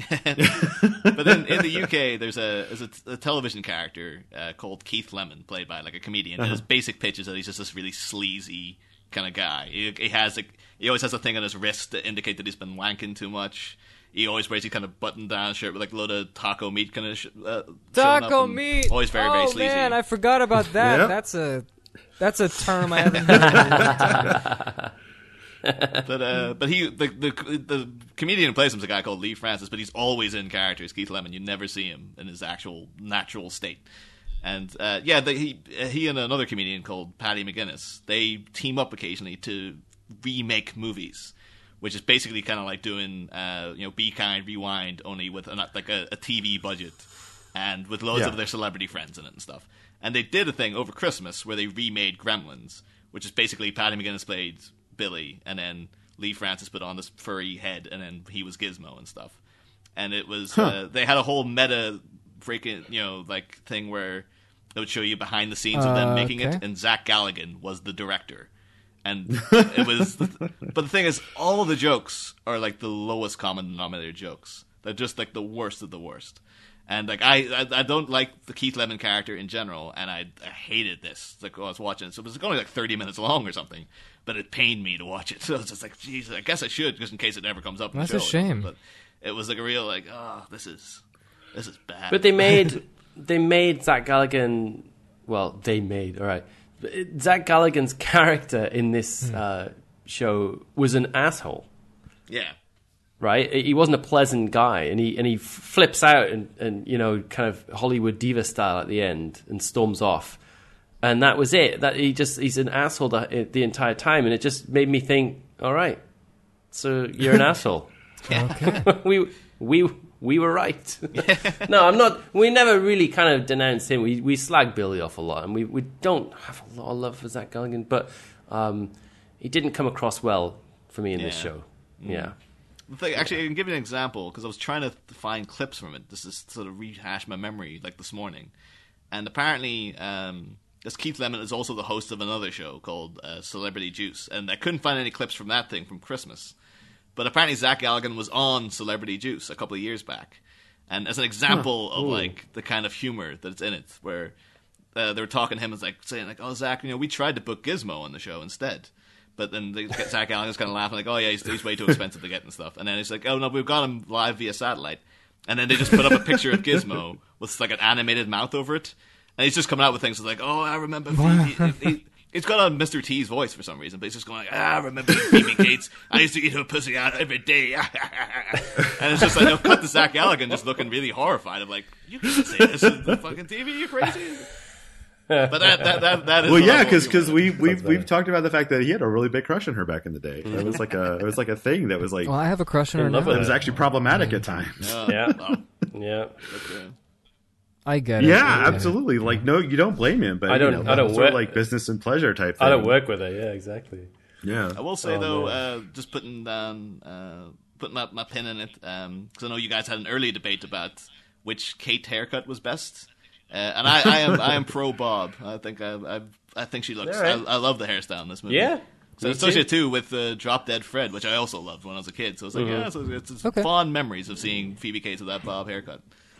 E: But then in the UK, there's a television character called Keith Lemon, played by like a comedian. And his basic pitch is that he's just this really sleazy kind of guy. He always has a thing on his wrist to indicate that he's been wanking too much. He always wears a kind of button-down shirt with like a load of taco meat kind of
D: taco meat!
E: Always very, very sleazy.
D: Oh, man, I forgot about that. Yep. That's a term I haven't heard in a long time.
E: But the comedian who plays him is a guy called Lee Francis, but he's always in character. He's Keith Lemon. You never see him in his actual natural state. And he and another comedian called Paddy McGuinness, they team up occasionally to remake movies, which is basically kind of like doing Be Kind, Rewind, only with a TV budget and with loads of their celebrity friends in it and stuff. And they did a thing over Christmas where they remade Gremlins, which is basically Paddy McGuinness played Billy, and then Lee Francis put on this furry head, and then he was Gizmo and stuff. And it was they had a whole meta freaking thing where they would show you behind the scenes of them making it, and Zach Galligan was the director. And it was, but the thing is, all of the jokes are like the lowest common denominator jokes. They're just like the worst of the worst. And like I don't like the Keith Lemon character in general, and I hated this. It's like I was watching it, so it was only like 30 minutes long or something, but it pained me to watch it. So it's just like, geez, I guess I should, just in case it never comes up in the show.
D: That's a shame.
E: But it was like a real like, oh, this is bad.
C: But they made Zach Galligan. Well, all right. Zach Galligan's character in this show was an asshole.
E: Yeah.
C: Right, he wasn't a pleasant guy, and he flips out and kind of Hollywood diva style at the end and storms off, and that was it. That he's an asshole the entire time, and it just made me think, all right, so you're an asshole.
D: Okay,
C: we were right. No, I'm not. We never really kind of denounced him. We slag Billy off a lot, and we don't have a lot of love for Zach Galligan, but he didn't come across well for me in this show. Yeah.
E: The thing, actually, I can give you an example, because I was trying to find clips from it. This is sort of rehash my memory, like this morning. And apparently, because Keith Lemon is also the host of another show called Celebrity Juice, and I couldn't find any clips from that thing from Christmas. But apparently Zach Galligan was on Celebrity Juice a couple of years back, and as an example of like the kind of humor that's in it, where they were talking to him, and like saying like, "Oh, Zach, we tried to book Gizmo on the show instead." But then Zach Galligan's kind of laughing like, "Oh yeah, he's way too expensive to get and stuff." And then he's like, "Oh no, we've got him live via satellite." And then they just put up a picture of Gizmo with like an animated mouth over it, and he's just coming out with things like, "Oh, I remember." He's got a Mr. T's voice for some reason, but he's just going like, "I remember Phoebe Cates. I used to eat her pussy out every day." And it's just like, cut to Zach Galligan just looking really horrified. I'm like, "You can't say this is the fucking TV. You crazy?" But that is
B: well, yeah, because we've talked about the fact that he had a really big crush on her back in the day. It was like a thing that was like.
D: Well, I have a crush on her now.
B: It was actually problematic at times.
C: Yeah.
D: I get it.
B: Yeah, absolutely. Like, no, you don't blame him, but
C: I don't
B: sort
C: work
B: of like business and pleasure type thing.
C: I don't work with her. Yeah, exactly.
B: Yeah,
E: I will say just putting my pin in it, because I know you guys had an early debate about which Kate haircut was best. And I am pro Bob. I think she looks. Right. I love the hairstyle in this movie.
C: Yeah.
E: So associated too with Drop Dead Fred, which I also loved when I was a kid. So it's like so it's fond memories of seeing Phoebe Cates with that Bob haircut.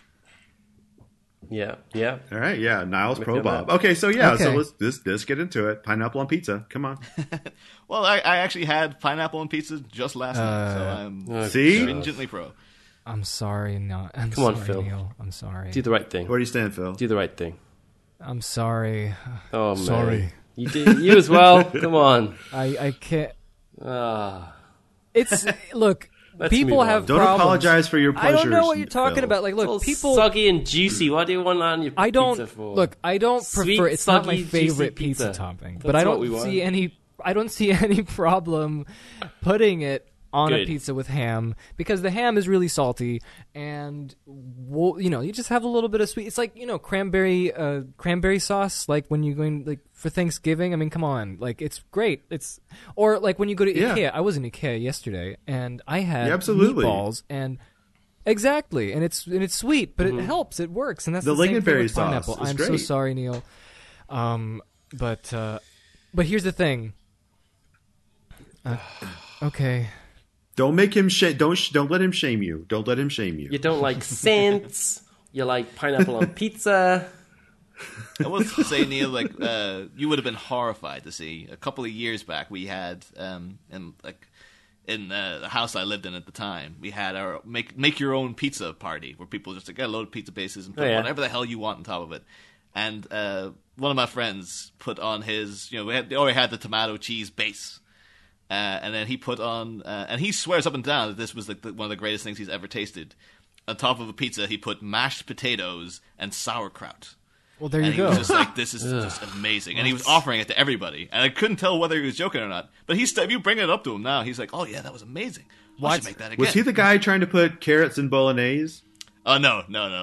C: Yeah.
B: All right, yeah. Niall's pro Bob. Okay, so let's get into it. Pineapple on pizza. Come on.
E: Well, I actually had pineapple on pizza just last night, so I'm stringently pro.
D: I'm sorry, no.
C: Come on, Phil.
D: Neil. I'm sorry.
C: Do the right thing.
B: Where do you stand, Phil?
C: Do the right thing.
D: I'm sorry.
C: Oh, man.
D: Sorry.
C: You do. You as well. Come on.
D: I can't.
C: Let's
D: people have
B: Don't
D: problems.
B: apologize for your pleasures.
D: I don't know what you're talking
B: Phil.
D: about. Like, look,
C: it's
D: people
C: soggy and juicy. What do you want on your pizza for?
D: Look, I don't
C: Sweet,
D: prefer. It's not my
C: soggy,
D: favorite
C: juicy
D: pizza
C: pizza.
D: topping,
C: That's
D: but I
C: what we
D: don't
C: want.
D: see any. I don't see any problem putting it on a
C: Good.
D: pizza with ham, because the ham is really salty, and you just have a little bit of sweet. It's like cranberry sauce, like when you're going like for Thanksgiving. I mean, come on, like it's great. Or like when you go to IKEA. I was in IKEA yesterday, and I had meatballs and. Exactly, and it's sweet, but it helps. It works, and that's the same thing with pineapple.
B: Sauce is
D: I'm
B: great.
D: so sorry, Neil. But here's the thing. Okay.
B: Don't make him don't let him shame you. Don't let him shame you.
C: You don't like saints. You like pineapple on pizza.
E: I will say, Neil, like you would have been horrified to see a couple of years back. We had in the house I lived in at the time, we had our make your own pizza party where people just get a load of pizza bases and put whatever the hell you want on top of it. And one of my friends put on his, they already had the tomato cheese base. And then he put on, and he swears up and down that this was one of the greatest things he's ever tasted. On top of a pizza, he put mashed potatoes and sauerkraut.
D: Well, there you go.
E: And he was just like, this is just amazing. And he was offering it to everybody. And I couldn't tell whether he was joking or not. But if you bring it up to him now, he's like, oh yeah, that was amazing. I should make that again.
B: Was he the guy trying to put carrots in bolognese?
E: Oh, no.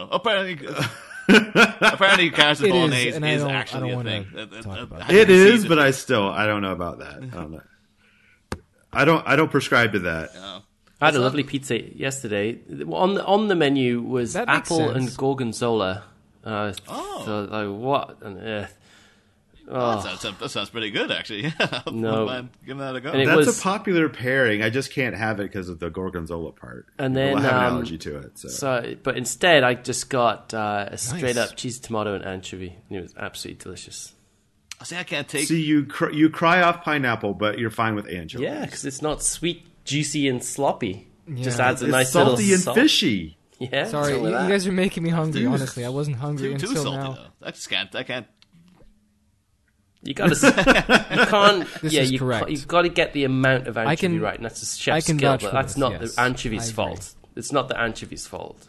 E: Apparently carrots and bolognese is actually a thing.
B: It is, but I don't know about that. I don't know. I don't prescribe to that.
E: No.
C: I had a lovely pizza yesterday. On the menu was apple and gorgonzola. So like what on earth?
E: That sounds pretty good, actually.
C: No,
E: mind giving that a go.
B: That's a popular pairing. I just can't have it because of the gorgonzola part.
C: And then
B: I have an allergy to it. So,
C: but instead, I just got a straight up cheese, tomato, and anchovy. And it was absolutely delicious.
E: See, I can't take.
B: See, you cry off pineapple, but you're fine with anchovy.
C: Yeah, because it's not sweet, juicy, and sloppy.
D: Yeah.
C: Just adds a
B: It's
C: nice
B: salty
C: little
B: and
C: salt.
B: fishy.
C: Yeah,
D: Sorry, you guys are making me hungry. Honestly, I wasn't hungry
E: too
D: until
E: salty,
D: now.
E: though. I can't.
C: You gotta. You can't.
D: This
C: yeah,
D: is correct.
C: You've got to get the amount of anchovy right, and that's a chef's skill.
D: vouch
C: But
D: for
C: that's
D: this,
C: not
D: yes.
C: the anchovy's
D: I agree.
C: fault. It's not the anchovy's fault.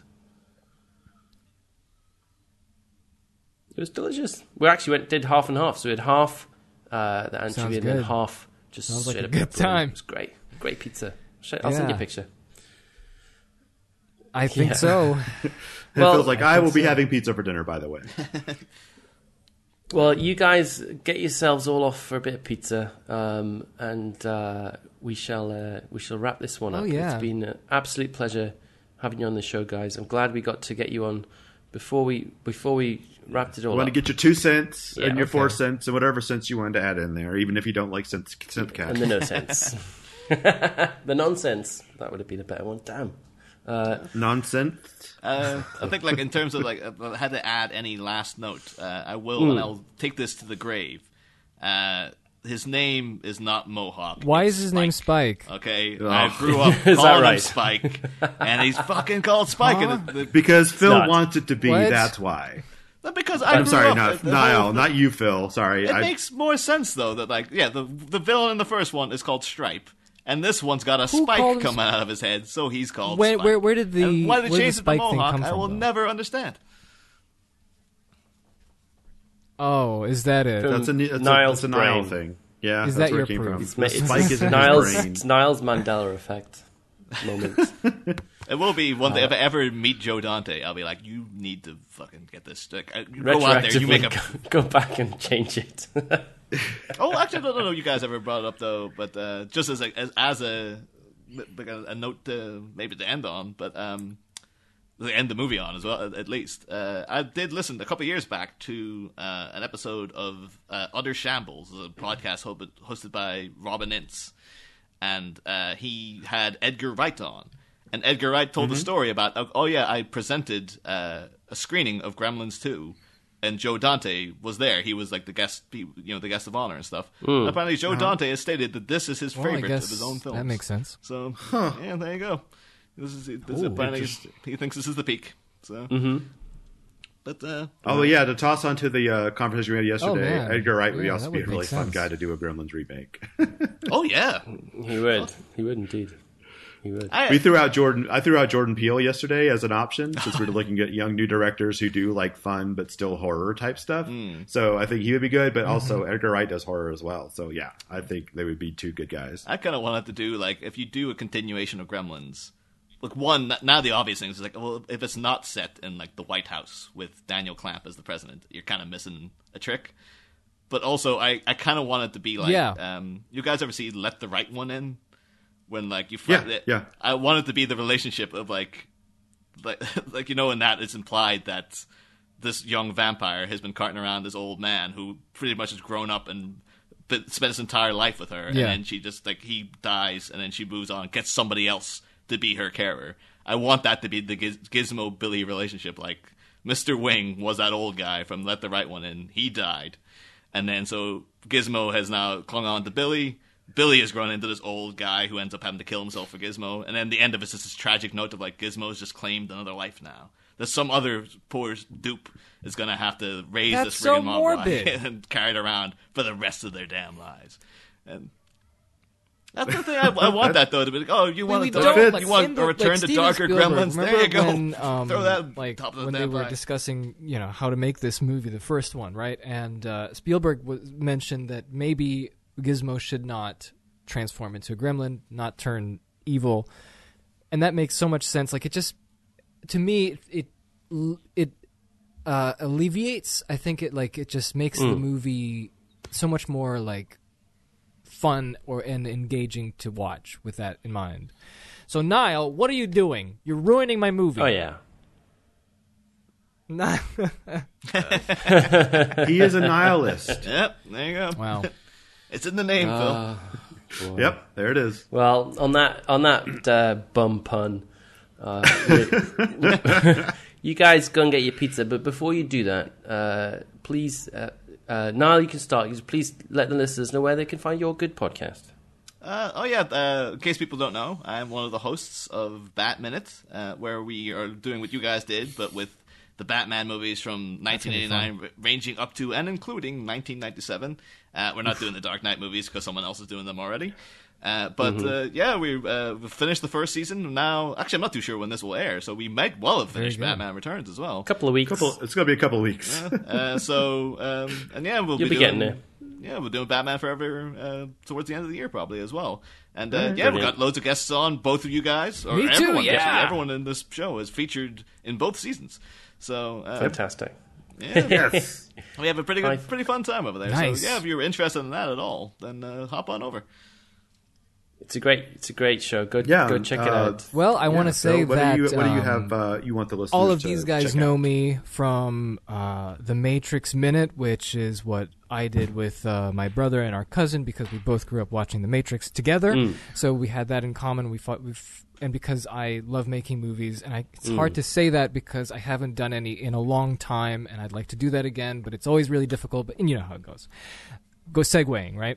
C: It was delicious. We actually did half and half. So we had half the anchovy
D: Sounds
C: and then
D: good.
C: half just
D: Sounds
C: straight
D: like a
C: up
D: good
C: pepperoni.
D: time.
C: It was great. Great pizza. I'll send you a picture.
D: I think so.
B: It feels like I will be having pizza for dinner, by the way.
C: Well, you guys get yourselves all off for a bit of pizza, and we shall wrap this one up.
D: Yeah.
C: It's been an absolute pleasure having you on the show, guys. I'm glad we got to get you on before we wrapped it all
B: You want
C: up.
B: to get your 2 cents
C: Yeah,
B: and your
C: okay.
B: 4 cents and whatever cents you wanted to add in there, even if you don't like cent cash.
C: And the no sense. The nonsense. That would have been a better one. Damn.
B: Nonsense.
E: I think, like, in terms of, like, if I had to add any last note, I will, and I'll take this to the grave. His name is not Mohawk.
D: Why
E: it's
D: is his name Spike?
E: Okay,
B: Oh.
E: I grew up
C: Is that
E: calling him
C: right?
E: Spike, and he's fucking called Spike. And
B: Because Phil
C: not.
B: wants it to be,
D: What?
B: that's why.
E: because I
B: I'm
E: grew
B: sorry,
E: up,
B: not
E: the
B: Niall,
E: whole-
B: not you, Phil. Sorry.
E: It makes more sense, though, that, like, yeah, the villain in the first one is called Stripe, and this one's got a
D: Who
E: spike
D: called him
E: coming out of his head, so he's called
D: Where-
E: Spike.
D: where did the-
E: And why they
D: where did
E: changed
D: the
E: it to
D: Spike thing
E: Mohawk,
D: come
E: I
D: from,
E: will
D: though?
E: never understand.
D: Oh, is that it?
B: That's
C: Niall's
B: that's a Niall
C: brain.
B: thing. Yeah,
D: Is
B: that's
D: that
B: where
D: your
B: it came
D: proof?
B: from.
C: It's
B: Spike is in
C: Niall's,
B: his brain.
C: it's Niall's Mandela effect moment.
E: It will be one day if I ever meet Joe Dante, I'll be like, you need to fucking get this. Like, you go out there, you make a.
C: Retroactively go back and change it.
E: Oh, actually, I don't know if you guys ever brought it up though, but just as a note to maybe to end on, but to end the movie on as well, at least. I did listen a couple of years back to an episode of Utter Shambles, a podcast hosted by Robin Ince, and he had Edgar Wright on. And Edgar Wright told the story about, I presented a screening of Gremlins 2, and Joe Dante was there. He was like the guest, the guest of honor and stuff. And apparently, Joe Dante has stated that this is his
D: Well, I
E: favorite
D: guess
E: of his own films.
D: that makes sense.
E: So, yeah, there you go. This is apparently he thinks this is the peak. So, but
B: Oh yeah, to toss onto the conversation we had yesterday,
D: man.
B: Edgar Wright would
D: Yeah,
B: also
D: that
B: be a
D: would
B: really
D: make
B: fun
D: sense.
B: guy to do a Gremlins remake.
E: oh yeah,
C: He would. He would indeed. He would.
B: I threw out Jordan Peele yesterday as an option since we're looking at young new directors who do like fun but still horror type stuff. So I think he would be good, but also Edgar Wright does horror as well. So yeah, I think they would be two good guys.
E: I kind of wanted to do like if you do a continuation of Gremlins. Like one, now the obvious thing is like, well, if it's not set in like the White House with Daniel Clamp as the president, you're kind of missing a trick. But also, I kind of want it to be like, you guys ever see Let the Right One In? When like you,
B: yeah.
E: I want it to be the relationship of like in that it's implied that this young vampire has been carting around this old man who pretty much has grown up and spent his entire life with her, and then she just like he dies, and then she moves on, gets somebody else to be her carer. I want that to be the Gizmo Billy relationship. Like Mr. Wing was that old guy from Let the Right One In. He died, and then so Gizmo has now clung on to Billy. Billy has grown into this old guy who ends up having to kill himself for Gizmo, and then the end of it is just this tragic note of like Gizmo's just claimed another life now. That some other poor dupe is going to have to raise
D: That's
E: this
D: so
E: friggin' mogwai
D: morbid.
E: and carry it around for the rest of their damn lives. And that's the thing. I want that though to be like, oh, you want
D: We
E: to
D: don't, like,
E: you want
D: in
E: a return to
D: Steven
E: darker
D: Spielberg,
E: Gremlins? There
D: remember
E: you go.
D: When,
E: Throw that
D: like
E: top of the
D: when they
E: damn
D: were
E: pie.
D: discussing, how to make this movie, the first one, right? And Spielberg mentioned that maybe Gizmo should not transform into a gremlin, not turn evil, and that makes so much sense. Like it just, to me, it alleviates. I think it just makes the movie so much more like fun and engaging to watch with that in mind. So Niall, what are you doing? You're ruining my movie.
C: Oh yeah.
B: He is a nihilist.
E: Yep, there you go.
D: Wow.
E: It's in the name, Phil.
C: Boy.
B: Yep, there it is.
C: Well, on that bum pun, you guys go and get your pizza. But before you do that, please, Niall, you can start. Please let the listeners know where they can find your good podcast.
E: In case people don't know, I'm one of the hosts of Bat Minute, where we are doing what you guys did, but with the Batman movies from 1989, ranging up to and including 1997. We're not doing the Dark Knight movies because someone else is doing them already. We finished the first season. Now, actually, I'm not too sure when this will air, so we might well have finished Batman Returns as well.
C: A couple of weeks.
B: It's going to be a couple of weeks.
E: We'll
C: be getting there.
E: Yeah, we're doing Batman Forever towards the end of the year probably as well. And we've
C: brilliant.
E: got loads of guests on, both of you guys. Or
D: Me too,
E: everyone,
D: yeah.
E: actually. Everyone in this show is featured in both seasons. So
C: Fantastic.
E: yeah,
B: Yes.
E: we have a pretty fun time over there.
D: Nice.
E: So yeah, if you're interested in that at all, then hop on over.
C: It's a great show. Go check it out.
D: Well, I want to say
B: what
D: that
B: do you have? You want the listeners?
D: All of these
B: to
D: guys
B: check
D: know
B: out?
D: me from the Matrix Minute, which is what I did with my brother and our cousin because we both grew up watching The Matrix together. So we had that in common. And because I love making movies, and it's hard to say that because I haven't done any in a long time, and I'd like to do that again, but it's always really difficult. But you know how it goes. Go segueing, right?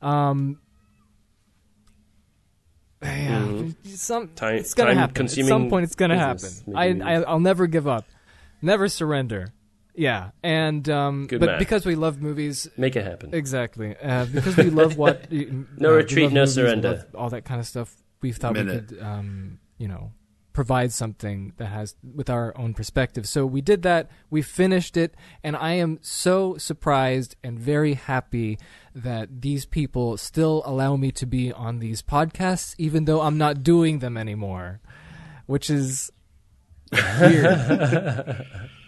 D: It's gonna happen. At some point, it's gonna happen. I'll never give up, never surrender. Yeah, and because we love movies,
C: make it happen.
D: Exactly, because we love what
C: no retreat, no surrender,
D: all that kind of stuff. We thought we could, provide something that has with our own perspective. So we did that. We finished it, and I am so surprised and very happy that these people still allow me to be on these podcasts, even though I'm not doing them anymore, which is weird.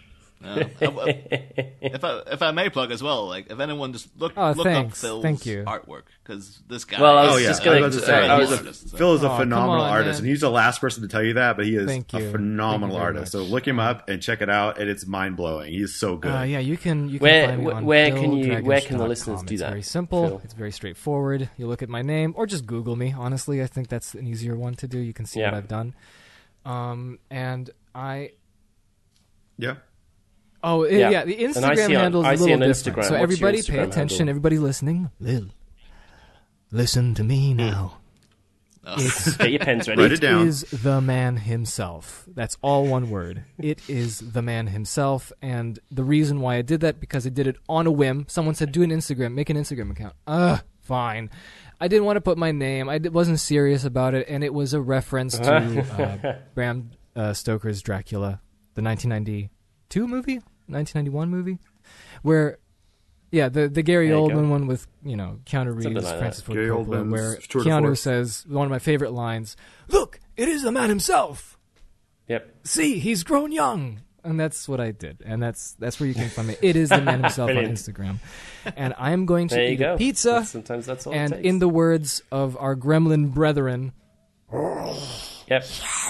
E: If I may plug as well, like if anyone just look up Phil's artwork, because this guy.
C: Well, I was just going to
B: say, Phil is a phenomenal artist,
D: man.
B: and he's the last person to tell you that, but he is
D: a
B: phenomenal artist. So look him up and check it out, and it's mind blowing. He's so good.
D: Yeah, you can find me on
C: where can the listeners do that?
D: It's very simple.
C: Phil?
D: It's very straightforward. You look at my name, or just Google me. Honestly, I think that's an easier one to do. You can see what I've done. And I.
B: Yeah.
D: Oh, the Instagram handle is a little different. So everybody pay attention.
C: Handle?
D: Everybody listening. Listen to me now.
C: Get your pens ready.
B: Write it down.
D: It is the man himself. That's all one word. It is the man himself. And the reason why I did that, because I did it on a whim. Someone said, make an Instagram account. Fine. I didn't want to put my name. I wasn't serious about it. And it was a reference to Bram Stoker's Dracula, the 1992 movie? 1991 movie, where, the Gary Oldman one with Keanu Reeves, Francis Ford Coppola, where Keanu says one of my favorite lines: "Look, it is the man himself.
C: Yep.
D: See, he's grown young." And that's what I did, and that's where you can find me. It is the man himself on Instagram, and I am going to eat a pizza.
C: Sometimes that's all.
D: And
C: it takes.
D: in the words of our gremlin brethren,
C: yep.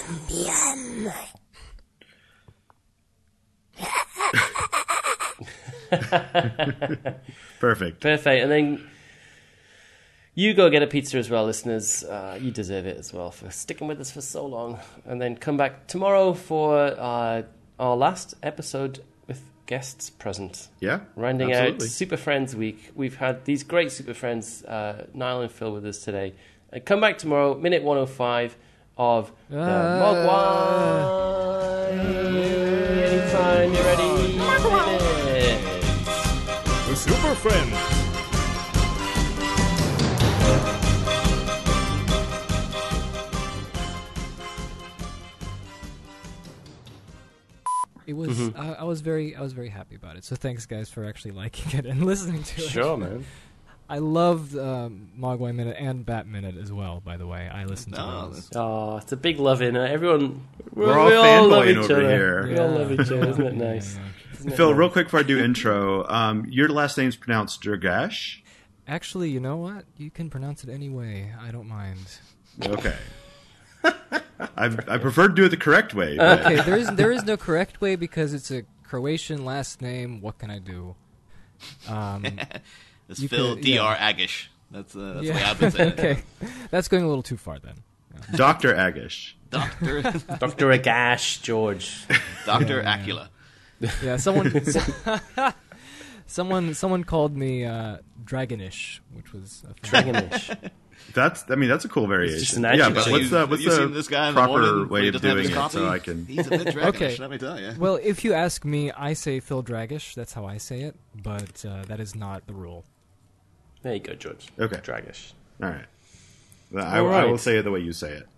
B: Perfect.
C: And then you go get a pizza as well, listeners. You deserve it as well for sticking with us for so long. And then come back tomorrow for our last episode with guests present.
B: Yeah,
C: rounding
B: absolutely.
C: out Super Friends Week. We've had these great Super Friends, Niall and Phil, with us today. Come back tomorrow, minute 105 of the Mogwai. Anytime you're ready.
D: the Super Friends. It was. I was very happy about it. So thanks, guys, for actually liking it and listening to it.
C: Sure, man.
D: I loved Mogwai Minute and Bat Minute as well. By the way, I listened to those.
C: Oh, it's a big love in it. Everyone,
B: we're all fanboying over here.
C: We all love each other. Isn't it nice?
B: Phil, real quick before I do intro, your last name's pronounced Durgash.
D: Actually, you know what? You can pronounce it any way. I don't mind.
B: Okay. I prefer to do it the correct way. But.
D: Okay, there is no correct way because it's a Croatian last name. What can I do?
E: It's Phil Dr. Agish. That's the way I've been saying it.
D: Okay, that's going a little too far then.
B: Yeah. Dr. Agish.
E: Dr.
C: Agash, George.
E: Dr. Acula.
D: Yeah, someone called me Dragonish, which was
C: Dragonish.
B: That's a cool variation.
C: It's just an
B: yeah, but what's the
E: this guy in
B: proper
E: the morning
B: way of doing it
E: coffee?
B: so I can...
E: He's a bit dragonish,
D: okay.
E: let me tell you.
D: Well, if you ask me, I say Phil Dragish. That's how I say it, but that is not the rule.
C: There you go, George.
B: Okay.
C: Dragish.
B: All right. I will say it the way you say it.